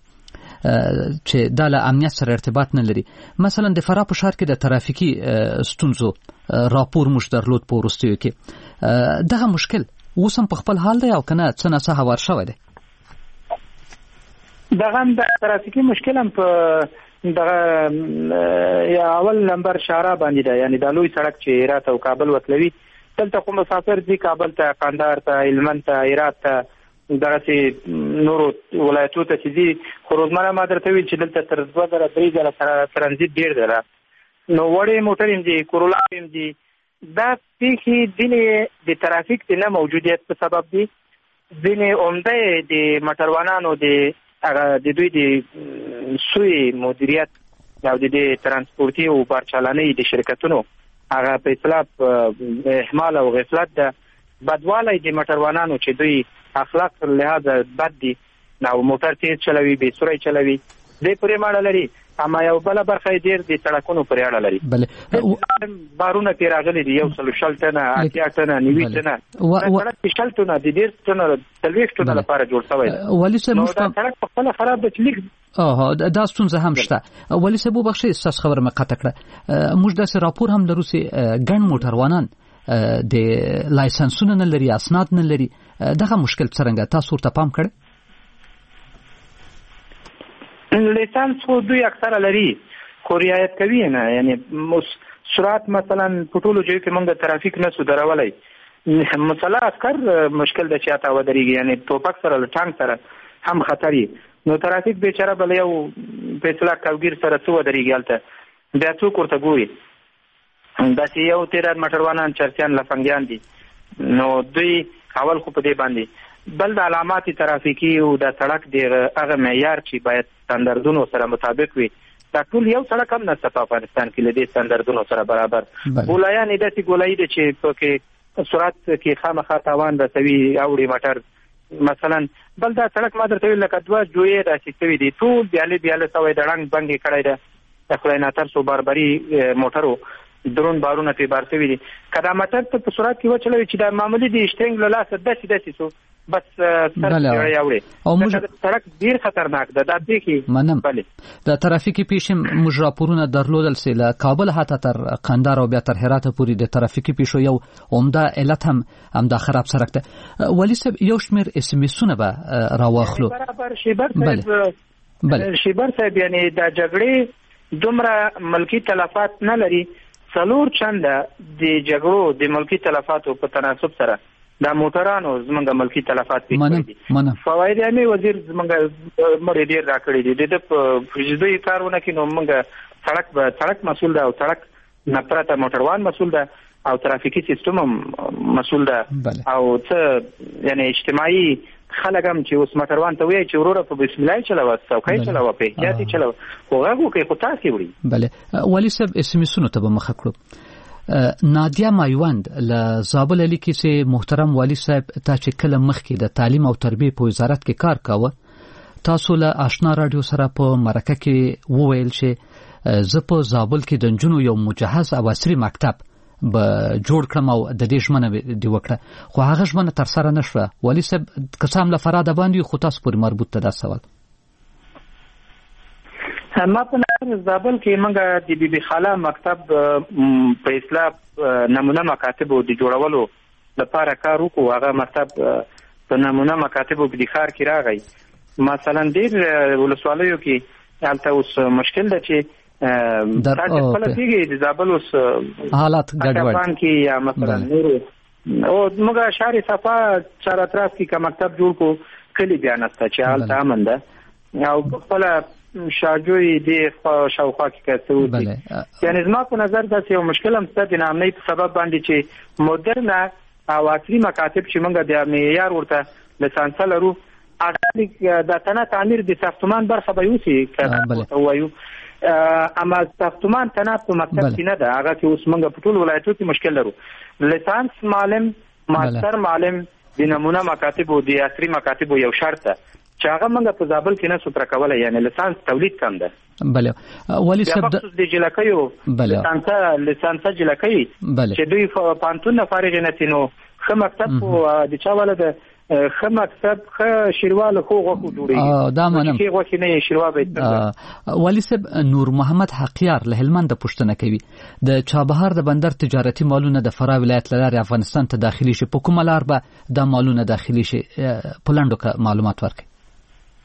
چې دا له امنیت سره ارتباط نه لري. مثلا د فراه په ښار کې د ترافیکي ستونزو راپور موږ درلود په وروستیو کې. دغه مشکل اوس هم په خپل حال دی او که نه څه ناڅه هوار شوی دی؟ دغه د ترافیکي مشکل هم په دغه اول نمبر شارع باندې ده، یعنی د لوی سړک چې هرات او کابل وتلوي، دلته کوم مسافر دي کابل ته، قندهار ته، هلمند ته، هرات ته، دغه نورو ولایتونو ته چې دي، خو روزمره ما درته ویل چې دلته تر 2000-3000 ترانزیت ډېر دی. نو وړې موټر هم دي، کورولا هم دي. دا پیښې ځینې د ترافیک د نه موجودیت په سبب دي، ځینې عمده د موټروانانو د دوی د سوی مدیریت او د ترانسپورتي او بارچالانۍ د شرکتونو هغه په اطلاق اهمال او غفلت ده، بدوالی د موټروانانو چې دوی اخلاق لحاظ بد دي او موټر تیز چلوي، بې سرعت چلوي، دې پورې اړه لري. اما یو بل برخه ډېر د سړکونو پورې اړه لري. بارونه پې راغلي دي، 160 ټنه، 80 ټنه، 90 ټنه، سړک 60 ټنه، د 1.5 ټنه، 40 ټنه لپاره جوړ شوی دی. والي صاحب نو دا سړک په خپله خراب دی چې لیک دا ستونزه هم شته. والي صاحب وبخښئ ستاسو خبره مې قطع کړه. موږ داسې راپور هم لرو چې ګڼ موټروانان د لایسنسونه نه لري، اسناد نه لري. دغه مشکل څرنګه تاسو ورته پام کړی؟ لیسانس خو دوی اکثره لري خو رعایت کوي نه، یعنی سرعت مثلا په ټولو ځایو کې موږ ترافیک نه سو درولی. مسله عسکر مشکل د چاته ودرېږي، یعنی ټوپک سره له ټانک سره هم خطر وي. نو ترافیک بیچاره بل یو په اصطلاح کوګیر سره څه ودرېږي هلته، بیا څوک ورته ګوري؟ داسې یو تعداد موټروانان چرسیان لفنګیان دي. نو دوی اول خو په دې باندې، بل د علامات ترافیکي او د سړک د هغه معیار چې باید ستاندردونو سره مطابق وي، دا ټول یو سړک هم نشته په افغانستان کې له دې ستاندردونو سره برابر. ګولایانې داسې ګولایي ده چې پکې سرعت کې خامخا تاوان رسوي، اوړي موټر مثلا. بل دا سړک ما درته ویل لکه 2 جوړې داسې شوي دي، ټول بیاله سوی د ړنګ بنګ یې کړی ده، د خدای ناتر سو باربري موټرو درون بارونه پې بار شوي دي. که دا موټر ته په سرعت کې وچلوي چې دا معمولي د شټرنګ له لاسه داسې سو بس سړی اوړي، سړک ډېر خطرناک ده. دا پیښې منم د ترافیکي پیښې موږ راپورونه درلودل چې له کابل حتی تر قندهار او بیا تر هرات پورې د ترافیکي پیښو یو عمده علت هم دا خراب سړک ده. والي صاحب یو شمېر SMS-ونه به راواخلو. برابر شیبر صاحب یعنی دا جګړې دومره ملکی تلفات نه لري، 4 چنده د جګړو د ملکی تلفاتو په تناسب سره دا موټرانو زمونږ ملکی تلفات دي. فواید یې وزیر زمونږ مړي ډیر راکړي دي. د فیزیکي کارونه کې نو موږ سړک مسول ده او سړک نپرته موټروان مسول ده او ترافیکي سیستم هم مسول ده او څه یعنی اجتماعي خلک هم چې اوس موټروان ته وایي چې وروره په بسم الله چلوه، څوکۍ چلوه، په احتیاط چلوه، خو غږ وکړي خو تاسې وړي. بله والي صاحب SMS-ونو ته به مخه کړو. نادیا مایوند له زابل لیکي چې محترم والي صاحب تا چې کله مخکې د تعلیم او تربیه په وزارت کې کار کاوه، تاسو له آشنا رادیو سره په مرکه کې وویل چې زه په زابل کې د نجونو یو مجهز او عصري مکتب به جوړ کړم او د دې ژمنه دې وکړه، خو هغه ژمنه تر سره نه شوه. والي صاحب که څه هم له فراده باندې خو تاسو پورې مربوط ته دا سوال. ما په نظر زابل کې موږ د بیبي خاله مکتب په اصلاح نمونه مکاتبو د جوړولو لپاره کار وکړو. هغه مکتب په نمونه مکاتبو په ښار کې راغی. مثلا ډېر ولسوالیو کې هلته اوس مشکل ده چې تاسو خپل پیږي د زابل اوس حالات ګډوډ کې یا مثلا نورو او موږ شهر صفا چار اطراف کې کوم مکتب جوړ کو کلی بیان است چې هلته امن ده او خپل شاجوی دی شاوخوا کې کېڅو دي. یعنی زما په نظر دا یو مشکل هم ستاسو د نامنۍ په سبب باندې چې مدرن او عصري مکاتب چې موږ د معیار ورته لسانس لرو، د تنه تعمیر د ساختمان برخه به یوسي وایو، اما ساختمان تنه په مکتب کې نه ده. هغه چې اوس موږ په ټول ولایتونو کې مشکل لرو. لسانس معلم، ماستر معلم د نمونه مکاتب او د عصري مکاتب یو شرط ده چې هغه موږ په زابل کې نه سو تر کوله، یعنی لسانس تولید کم ده. بله والي صاحب د جلکیو لسانس جلکی چې دوی پانتون فارغ نه تینو خه مکتب او د چاواله ده خه مکتب خه شیرواله خو غو جوړي دا منم کې غو نه شیروا به. والي صاحب نور محمد حقیار له هلمند پښتنه کوي د چابهار د بندر تجارتي مالونه د فرا ولایت لاره افغانستان ته داخلي شي، په کومه لار به د مالونه داخلي شي؟ پلانډو کا معلومات ورکړي.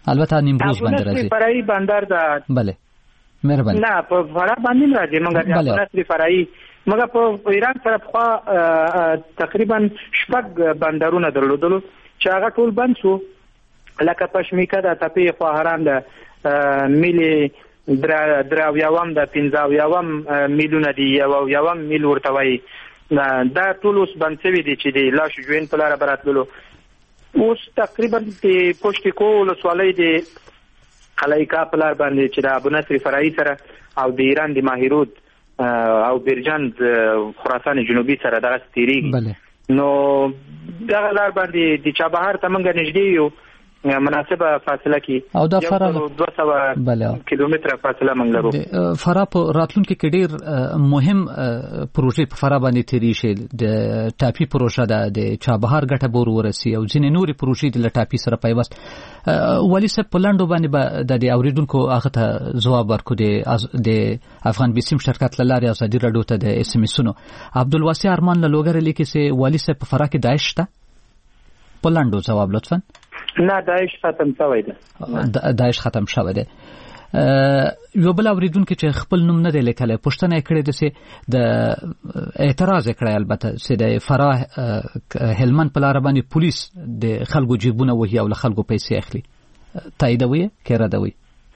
البته نیمروز باندې راځي فرعي بندر دا بله مهرباني نه په فرا باندې راځي موږ د نصر فرعي موږ په ایران سره په تقریبا 6 بندرونه درلودل چې هغه ټول بند شو لکه پشمیکه د تپې خواهران د میلی دراویاوم د 15 میلیونه دی یو میل ورته وایي دا ټول اوس بند شوي دي چې د لاش جوین په لاره براتللو اوس تقریبا د پشت کول سوالي د خلایکا په لار باندې چې د ابو نصر فرعي سره او د ایران د ماهرود او برجند خراسان جنوبي سره دغه تیریږي نو دغه لار باندې د چابهار ته منګه نږدې یو مناسبه فاصله کې او دا فرا 200 کیلومتره فاصله منګ لرو فرا په راتلونکو کې ډیر مهم پروژې په فرا باندې تیری شي د ټاپي پروژه د چابهار ګټه بور ورسي او ځینې نوري پروژې د ټاپي سره پیوست ولی سپ پلانډو باندې د اوریدونکو هغه ته جواب ورکو د افغان بیسیم شرکت لاري ازادي رادیو ته د اس ام اس نو عبدالواسع ارمان له لوګر لیکي سي ولی سپ فرا کې داعش ته پلانډو جواب لطفا نه داعش ختم شوی ده داعش ختم شوی ده یو بل اوریدونکو چې خپل نوم نه دی لیکلی پوښتنه یې کړې ده چې د اعتراض یې کړی البته چې د فراه هلمند په لاره باندې پولیس د خلکو جیبونه وهي او له خلکو پیسې اخلي تاییدوي که ردوي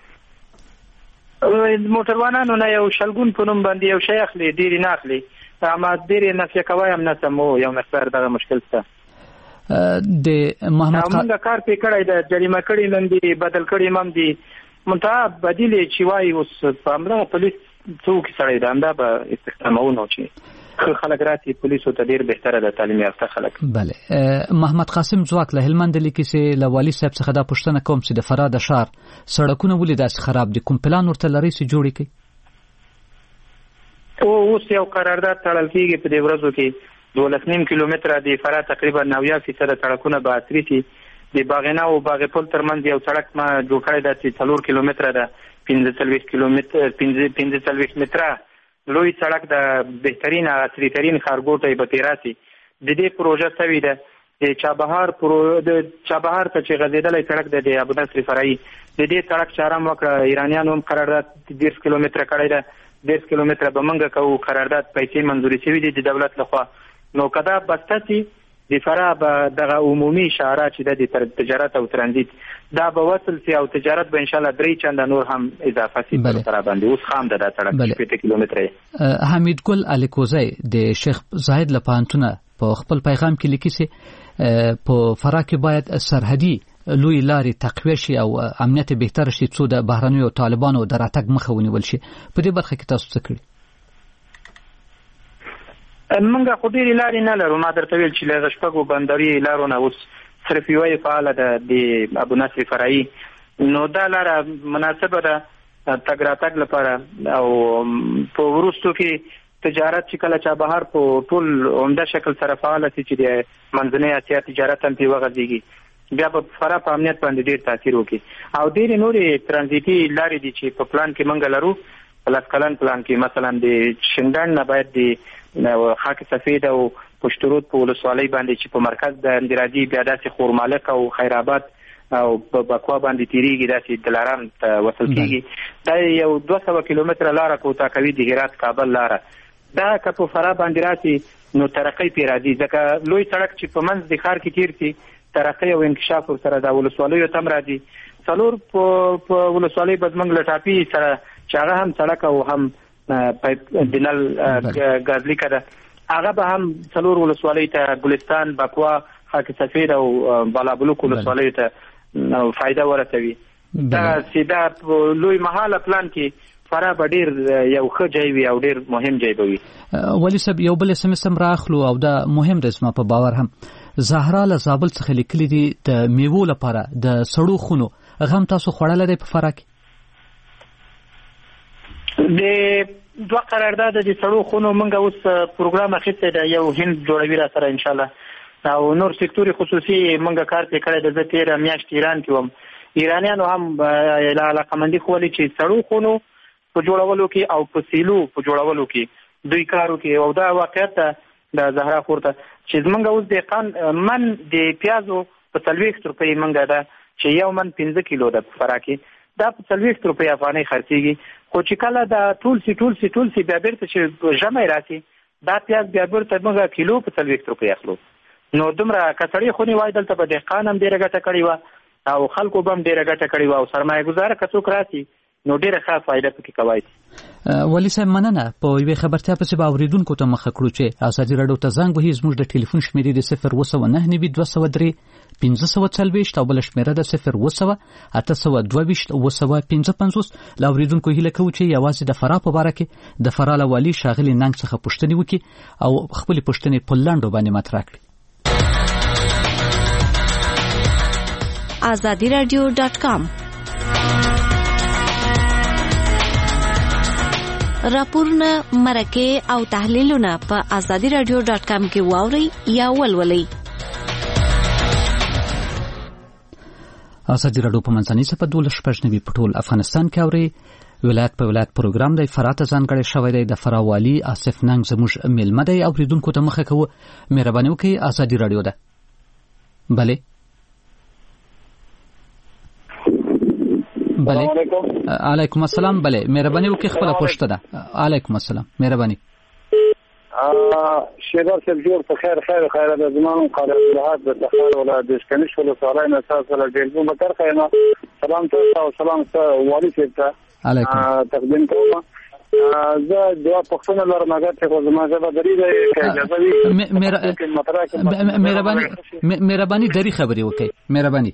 موټروانانو نه یو شلګون په نوم باندې یو شی اخلي ډېرې نه اخلي اما ډېرې نفیه کوی هم نه سم یو مقدار دغه مشکل شته د محمد موږ کار پې کړی د جریمه کړي نن دي بدل کړي هم دي منتها بدیل چې وایي اوس په همدغه پولیس څوک سړی ده همدا به استخدامونه چې خلک راتي پولیسو ته ډېر بهتره ده تعلیم یافته خلک بله محمد قاسم ځواک له هلمند لیکي چې له والي صاحب څخه دا پوښتنه کوم چې د فراه د ښار سړکونه ولې داسې خراب دي کوم پلان ورته لرئ چې جوړ کړي اوس یو قرارداد تړل کېږي په دې ورځو کې 12.5 کیلومتره د فراه تقریبا 90% سړکونه به عصري شي د باغینا او باغ پل ترمنځ یو سړک ما جوړ کړی دی چې 4 کیلومتره ده 45 کیلومتر 45 متره لوی سړک د بهترین عصري ترین ښارګوټی به تیراسي د دې پروژه سوي ده د چابهار ته چې غځېدلی سړک دی د ابو نصر فرعي د دې سړک چارم وکړه ایرانیانو هم قرارداد 10 کیلومتره کړی ده 10 کیلومتره به موږ کوو قرارداد پیسې منظوري شوي دي د دولت لخوا نو کدا بسته د فراه به دغه عمومي شهره چې د تجارت او ترانزیت دا به وصل سي او تجارت به ان شاء الله 3 چنده نور هم اضافه سي پر سره باندې اوس خام ده سړک 50 کیلومتره حمید ګل الیکوزی د شیخ زاهد لپانتونه په خپل پیغام کې لیکي سي په فراه کې باید سرحدي لوی لاري تقویه شي او امنیت بهتر شي څو د بهرنیو طالبانو د راتګ مخه ونیول شي په دې برخه کې تاسو څه کړی منګه خو ډېرې لارې نه لرو ما درته ویل چې له شپږو بندري لارو نه اوس صرف یوه فعاله ده د ابو نصر فرعي نو دا لاره مناسبه ده تګ راتګ لپاره او په وروستو کې تجارت چې کله چابهار په ټول عمده شکل سره فعاله شي چې د منځنۍ اسیا تجارت هم پرې وغځېږي بیا به فراه په امنیت باندې ډېر تاثیر وکړي او ډېرې نورې ترانزیتي لارې دي چې په پلان کې منګه لرو په لسکلن پلان کې مثلا د شینډنډ نه باید د خاک سفید او پشترود په ولسوالۍ باندې چې په مرکز د اندراجي بیا داسې خورمالک او خیرآباد او په بکوا باندې تیریږي داسې دلارام ته وصل کېږي دا یو 200 کیلومتره لاره کوتا کوي د هرات کابل لاره دا که په فراه باندې راسي نو ترقۍ پې راځي ځکه لوی سړک چې په منځ د ښار کې تیر سي ترقۍ او انکشاف ورسره د ولسوالیو ته هم راځي څلور په ولسوالۍ به زموږ له ټاپي سره چې هغه هم سړک او هم دینل غازلیکه ده هغه به هم څلور ولسوالۍ ته ګلستان بکوا خاک سفید او بالابلوک ولسوالۍ ته فایده ورسوي دا سیده لوی محاله پلان کې فراه به ډېر یو ښه ځای وي او ډېر مهم ځای به وي ولي صاحب یو بل SMS هم راخلو او دا مهم دی زما په باور هم زهرا له زابل څخه لیکلي دي د میوو لپاره د سړو خونو هغه هم تاسو خوړلی دی په فراه کې د دوه قرارداد د سړو خونو منګه اوس پروګرام اخیستی دی یو هند جوړوي را سره ان شاء الله او نور سکتوري خصوصي منګه کار پې کړی دی زه تېره میاشت ایران کې وم ایرانیانو هم علاقمندي ښولې چې سړو خونو په جوړولو کې او په سیلو په جوړولو کې دوی کار وکړي او دا واقعیت ده د زهرا خور ته چې زمونږ اوس دهقان من د پیازو په 40 روپۍ منګه ده چې 1 من 15 کیلو د فرا کې دا په 40 روپۍ افغانۍ خرڅيږي. خو چې کله دا ټول سی بیا بیرته چې جمع راسي دا پیاز بیا بیرته موږ کیلو په 40 روپۍ اخلو. نو دومره کسړی خونی وای دلته په دهقان هم ډیره ګټه کړې و او خلکو هم ډیره ګټه کړې و او سرمایه گزار کڅوک راسي نو ډیره ښه فائدہ پکې کوي. ولی صاحب مننه. په یوې خبرتیا پسې به اوریدونکو ته مخه کړو چې ازادي راډیو ته زنګ وهي. زموږ د ټلیفون شمیرې د 029 203 1503 او بل شمیره د 0 822 855. لا اوریدونکو هیله کوو چې یوازې د فرا په باره کې د فرا له والي شاغلي ننګ څخه پوښتنې وکړي او خپل پوښتنې په لاندو باندې مطرح کړي. azadiradio.com راپورونه مرکه او تحلیلونه په azadiradio.com کې واوري یا ولولئ. ازادي راډیو په منځنۍ صفحه 12 په ټول افغانستان کې اوري. ولایت په ولایت پروګرام دی. فرات ځانګړی شوی دی. د فرا والي آصف ننګ زموږ میلمه دی. اوریدونکو ته مخه کوو مهرباني وکړئ. ازادي راډیو ده. بله علیکم السلام. بله مهرباني وکړئ خپل پوښتنه. علیکم السلام مهرباني. شیبر صاحب جوړ په خیر د زمان قاضي عبدالحق د تخار ولایت د اسکنیش ولسوالۍ نه تاسو له ډیرګو بکر خیمه سلام تاسو او سلام والي صاحب ته تقدیم کوم. زه دوا پښتون لرم هغه ته زما ژبه درې دی اجازه وي مهرباني درې خبرې وکړئ مهرباني.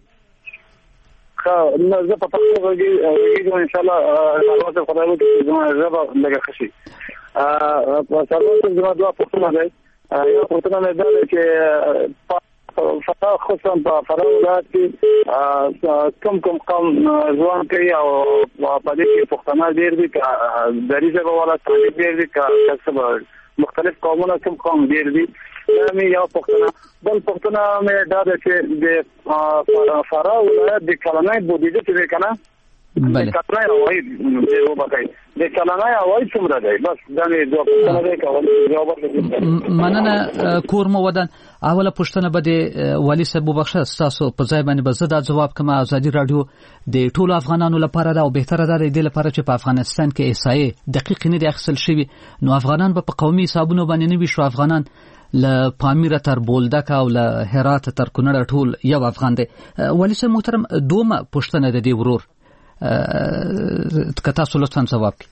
زه په پښتو کې ان شاء الله تاسو خدای وکړي زما ژبه لږه خشي. په سلام زما دوا پښتون دی. یو پښتون نه دی چې فتا خصوصا په فرا ولایت کې کم قوم ځوان کوي او په دې کې پښتانه ډېر دي دری ژبه والا طالب ډېر دي کسب مختلف قومونه کم قوم ډېر دي. مې یو پښتانه بل پښتانه مې دا چې د فرا ولایت د کلنۍ بودیجه چې کنه بله کلنۍ اوای دی وبکای د کلنۍ اوای څومره دی بس دا مې دوه پښتانه دی کول جواب مننه. کور مو ودان. اوله پوښتنه به د والي صاحب وبخښه تاسو په ځای باندې به زه دا جواب کوم. ازادي راډیو د ټولو افغانانو لپاره ده او بهتره ده د دې لپاره چې په افغانستان کې احصایې دقیق نه دي اخیستل شوي نو افغانان به په قومي حسابونو باندې نه وي شو. افغانان له پامیره تر بولدک او له هرات تر کونړ ټول یو افغان دی. والي صاحب محترم دومره پوښتنه د دې ورور که تاسو لطفا جواب کړئ.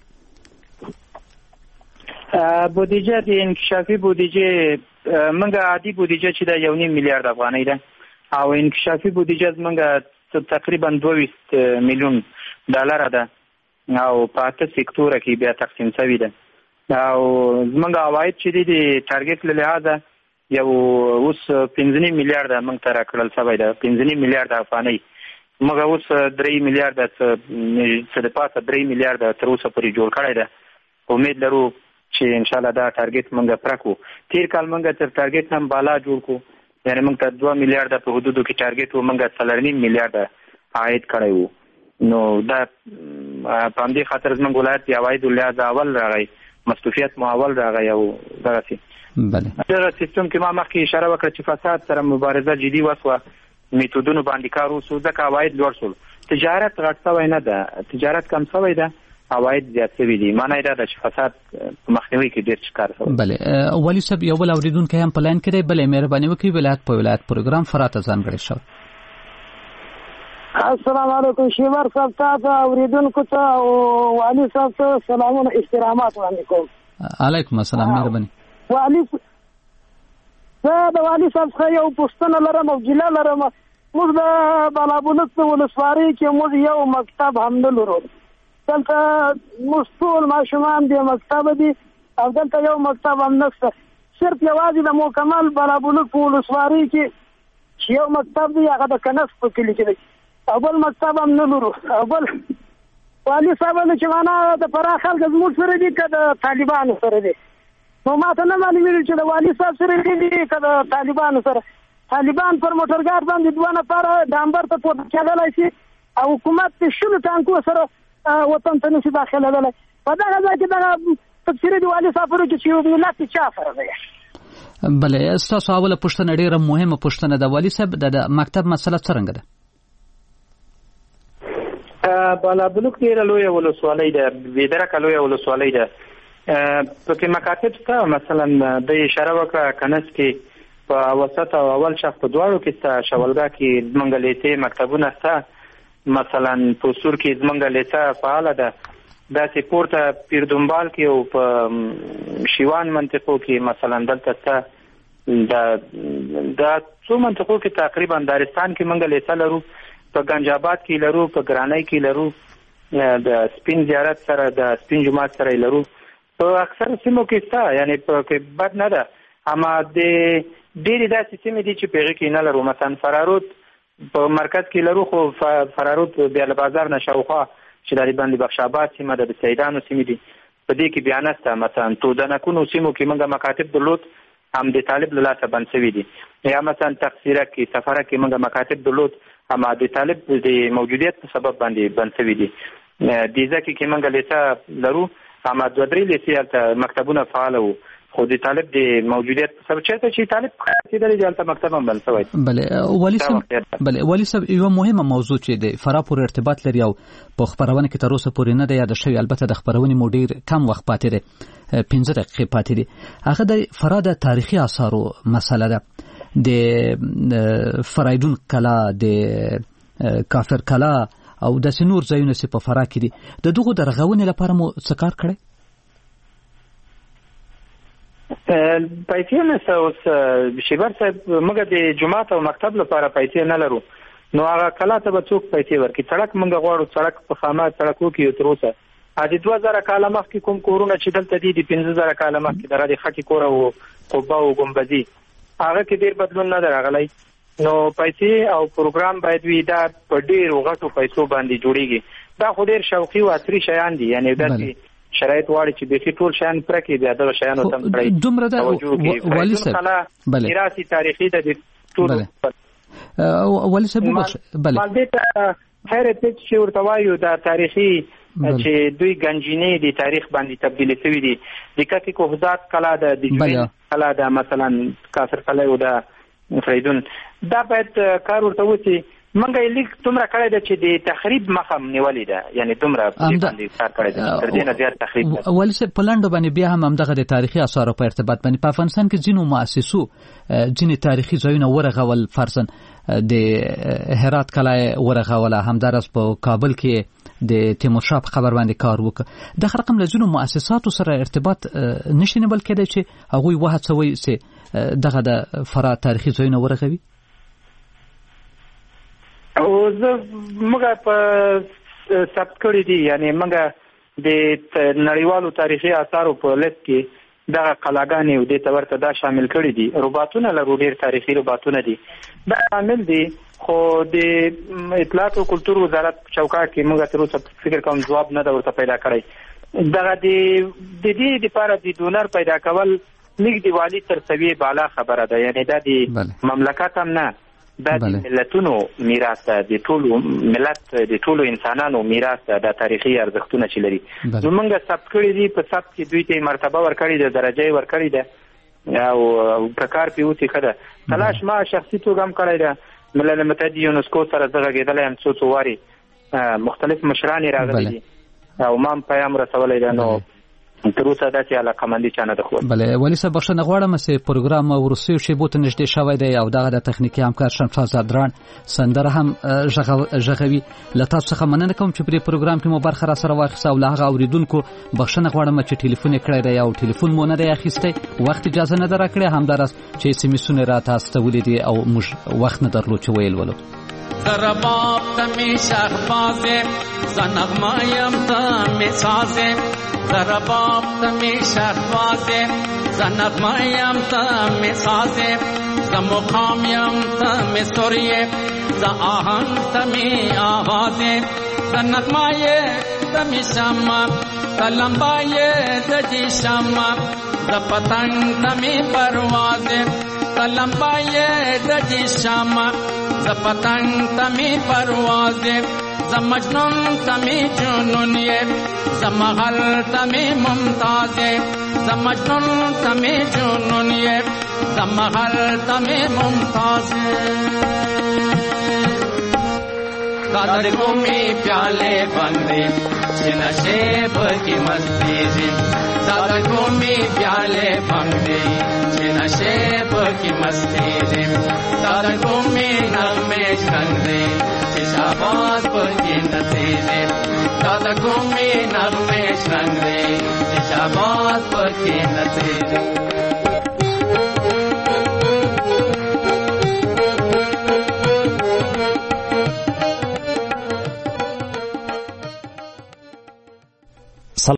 بودیجه د انکشافي بودیجه منګه عادي بودیجه چې دا 1.5 میلیارډ افغانۍ ده او انکشافي بودیجه منګه تقریبا 22 میلیون ډالر ده او په 8 سکتور کې بیا تقسیم شوی ده او منګه عواید چې د ټارګټ له لحاظه یو اوس 15 میلیارډ موږ ته راکړل شوی ده. 15 میلیارډ افغانۍ موږ اوس 3 میلیارډ څه د پاسه 3 میلیارډ تر اوسه پورې جوړ کړی ده. امید لرو چې ان شاء الله دا ټارګټ موږ پرکو. تیر کال موږ تر ټارګټ هم بالا جوړ کو یعنی موږ ته 2 میلیارډ په حدودو کې ټارګټ و موږ 3.5 میلیارډ عاید کړی وو. نو دا په دې خاطر موږ ولایت دی عواید له اول راغی مصرفیت مو راغی او درسي. بله دا سیستم کې ما مخکې اشاره وکړه چې فساد سره مبارزه جدي وسوه میتودونو باندې کار وسو ځکه عواید لوړ شول. تجارت غټ شوی نه ده تجارت کم شوی ده عواید زیات شوي دي. معنی دا ده چې فساد مخنیوي کې ډېر کار شوی. بله والي صاحب یو بل اوریدونکی هم په لاین کې دی. بله مهرباني وکړئ ولایت په ولایت پروګرام فرات ځانګړی شوی. السلام علیکم شیور صاحب ته اوریدونکو ته او والي صاحب ته سلامونه احترامات وړاندې کوم. علیکم السلام مهرباني. والي زه د والي صاحب څخه یو پوښتنه لرم او ګیله لرم. موږ د بالابلوک په ولسوالۍ کې موږ یو مکتب هم نه لرو. دلته موږ ټول ماشومان دې مکتب دي او دلته یو مکتب هم نشته. صرف یوازې د مکمل بالابلوک په ولسوالۍ کې یو مکتب دی هغه د کنس په کلي کې دی او بل مکتب هم نه لرو. او بل والي صاحب چې معنا د فرا خلک زموږ سره دي که د طالبانو سره دي نو ما ته نه معلومېږي چې د والي صاحب سره دي که د طالبانو سره. طالبان پر موټرګاډ باندې 2 نفره ډامبر ته پورته کېدلی شي او حکومت د 10 ټانکو سره وطن ته نشي داخلېدلی. په دغه ځای کې دغه تفسیري د والي صاحب وروکې چې یو ملت چا سره دی. بله ستاسو اوله پوښتنه ډېره مهمه پوښتنه ده. والي صاحب د مکتب مسله څرنګه ده؟ بالابلوک ډېره لویه ولسوالۍ ده، بېدرکه لویه ولسوالۍ ده. پکې مکاتب شته، مثلا د اشاره وکړه کنس کې په وسط او اول شاخ په دواړو کې شته، شولګاه کې زمونږ لیسې مکتبونه شته، مثلا په سور کې زمونږ لیسه فعاله ده، داسې پورته پیردنبال کې او په شیوان منطقو کې مثلا دلته شته. دا څو منطقو کې تقریبا دارستان کې مونږ لیسه لرو، په گنج آباد کې لرو، په ګرانۍ کې لرو، د سپین زیارت سره د سپین جماعت سره لرو. په اکثر سیمو کې شته، یعنی په بد نه ده. اما د ډېرې داسې سیمې دي چې په هغې کې نه لرو. مثلا فرارود په مرکز کې لرو، خو فرارود بیا له بازار نه شاوخوا چې د بند بخش آباد سیمه ده، د سیدانو سیمې دي، په دې کې بیا نشته. مثلا تودنکونو سیمو کې موږ مکاتب درلود، هم د طالب له لاسه بند شوي دي. یا مثلا تقصیره کې سفره کې موږ مکاتب درلود، اما د طالب د موجودیت په سبب باندې بند شوي دي. دیزه کې موږ لیسه لرو، اما دوه درې لیسې هلته مکتبونه فعاله وو، خو د طالب د موجودیت په سبب چېرته چې طالب رسېدلی دی هلته مکتب هم بند شوی. بله والي صاحب، یوه مهمه موضوع چې د فرا پورې ارتباط لري او په خپرونه کې تر اوسه پورې نه ده یاده شوې، البته د خپرونې مو ډېر کم وخت پاتې دی، 15 دقیقې پاتې دي، هغه د فرا د تاریخي آثارو مسله ده. د فرایدون کلا، د کافر کلا او داسې نور ځایونه چې په فرا کې دي، د دغو د رغونې لپاره مو څه کار کړی؟ پیسې نشته. اوس شیبر صاحب موږ د جومات او مکتب لپاره پیسې نه لرو، نو هغه کلا ته به څوک پیسې ورکړي؟ سړک موږ غواړو، سړک په خامه سړکو کې تر اوسه د 2000 کاله مخکې کوم کورونه چې دلته دي، د 15000 کاله مخکې دغه د خټې کور او قبه او ګمبدي، هغه کې ډېر بدلون نه دی راغلی. نو پیسې او پروګرام باید وي، دا په ډېرو غټو پیسو باندې جوړیږي. دا خو ډېر شوقي او عصري شیان دي، یعنی داسې شرایط واړي چې بیخي ټول شیان پوره کړي، بیا دغه شیانو ته دومره والي صاحب میراثي تاریخي ده د ټولو. والي صاحب مالدې ته هریټیج چې ورته وایو، دا تاریخي چې دوی گنجینې د تاریخ باندې تبدیل شوي دي. د کاکي کوهزاد کلا ده، د جوین کلا ده، مثلا کافر کلا او د فریدون، دا باید کار ورته وشي. منګه یې لیک دومره کړی ده چې د تخریب مخه نیولې ده، یعنی دومره باندې کار کړی ده تر دې نه زیات تخریب. والي صاحب په لنډو باندې بیا هم همدغه د تاریخي آثارو په ارتباط باندې په افغانستان کې ځینو مؤسسو ځینې تاریخي ځایونه ورغول، فرضاً د هرات کلا ورغوله، همداراز په کابل کې د تیمورشاه په خبر باندې کار وکړ. دغه رقم له ځینو مؤسساتو سره ارتباط نشي نیول کېدی چې هغوی وهڅوي چې دغه د فرا تاریخي ځایونه ورغوي؟ او موږ په ثبت کړی دي، یعنی موږ د نړیوالو تاریخي آثارو په لیست کې دغه قلاګانې او د تورته دا شامل کړی دي. رباطونه لرو، ډېر تاریخي رباطونه دي، دا شامل دي. خو د اطلاعات او کلتور وزارت چوکاټ کې موږ تر اوسه فکر کوم ځواب نه ده ورته پیدا کړی. دغه د دې لپاره د ډونر پیدا کول لیک دی والي تر سویې بالا خبره ده، یعنی دا د مملکت هم نه، دا د ملتونو میراث ده، د ټولو ملت د ټولو انسانانو میراث ده، د تاریخي ارزښتونه چې لري. نو موږ ثبت کړی دي، په ثبت کې دوی ته مرتبه ورکړې ده، درجه یې ورکړې ده او په کار پې اوسې ښه ده. تلاش ما شخصي توګه هم کړی ده، ملل متحد یونسکو سره زه غږېدلی یم څو وارې، مختلف مشران یې راغلي دي او ما هم پیام رسولی ده. نو تر اوسه داسې علاقمندي چا نه ده ښوده. بله والي صاحب بخښنه غواړم چې پروګرام وروستیو شیبو ته نږدې شوی دی او دغه د تخنیکي همکار شمشاد زادران سندره هم غږوي. له تاسو څخه مننه کوم چې په دې پروګرام کې مو برخه را سره واخیسته او له هغه اورېدونکو بخښنه غواړم چې ټلیفون یې کړی دی او ټلیفون مو نه دی اخیستی، وخت اجازه نه ده راکړې، همداراز چې اس ام اسونه راته استولي دي او موږ وخت نه درلود چې ویل ولو. زرباب تمی شهبازه زنغمایم تمی سازه، زرباب تمی شهبازه زنغمایم تمی سازه، زمقامیم تمی سوریه زآهنگ تمی آوازه، زنغمایه تمی شما زلمبایه دجی شما، زپتنگ تمی پروازه زلمبایه دجی شما، زپتنگ تمی پروازه زمجنون تمی جنونیه، زمغل تمی ممتازه زمجنون تمی جنونیه، زمغل تمی ممتازه. दादा घूमी प्याले बंदे नशे की मस्ती जी दादा घूमी प्याले बंदे नशे की मस्ती जी दादा घूमी नगमे छंदे शाबाश की नतीजे दादा घूमी नगमे छंदे शाबाश की नतीजे